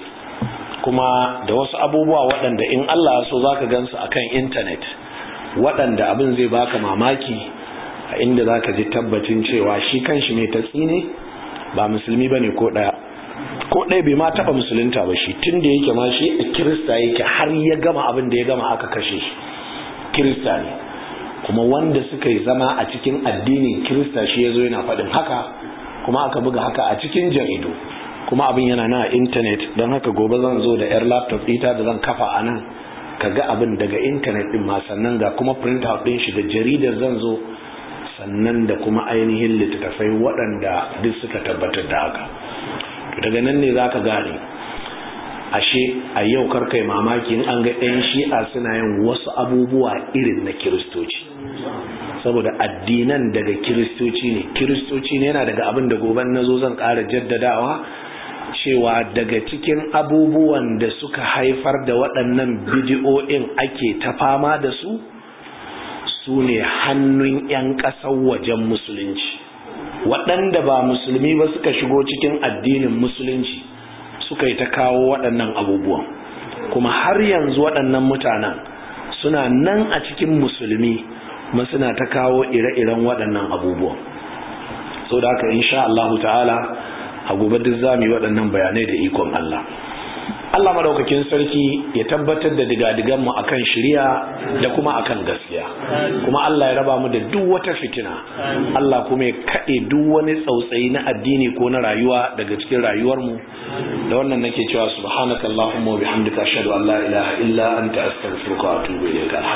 kuma da wasu abubuwa waɗanda in Allah so za ka gansu a kan intanet, waɗanda abin zai baka mamaki, a inda za ka ji tabbacin cewa shi kanshi mai tatsi ne ba musulmi ba ne ko ɗaya ko ɗaya bai ma taɓa musulunta ba. Shi tun da yake ma shi a kirista yake har ya gama abin da ya gama aka kashe shi, kirista ne. Kuma wanda suka yi zama a cikin addinin kirista shi ya zo yana faɗin haka, kuma aka buga haka a cikin jaridu, kuma abin yana na intanet. Don haka gobe zan zo da yar laptop ita da zan kafa a nan, ka ga abin daga intanet din ma, sannan ga kuma print out din shi da jaridar zan zo, sannan da kuma ainihin littattafai waɗanda duk suka tabbatar da haka. daga nan ne zaka gane ashe a yau karkai mamaki in an ga ɗan shi'a suna yin wasu abubuwa irin na kiristoci, saboda addinan daga kiristoci ne kiristoci ne yana daga abin da goben nazo zan ƙara jaddadawa cewa daga cikin abubuwan da suka haifar da waɗannan bidiyo'in ake ta fama da su su ne hannun 'yan ƙasar wajen musulunci, waɗanda ba musulmi ba suka shigo cikin addinin musulunci suka yi ta kawo waɗannan abubuwan, kuma har yanzu waɗannan mutanen suna nan a cikin musulmi kuma suna ta kawo ire-iren waɗannan abubuwan. So da haka insha Allah ta'ala a gobe duk zamu yi waɗannan bayanai da ikon Allah. Allah madaukakin sarki ya tabbatar da digadigan mu akan shari'a da kuma akan gaskiya, kuma Allah ya raba mu da duk wata fitina, Allah kuma ya kade duk wani tsautsayi na addini ko na rayuwa daga cikin rayuwar mu. Da wannan nake cewa subhanakallahumma wa bihamdika ashhadu an la ilaha illa anta astaghfiruka wa atubu ilayk.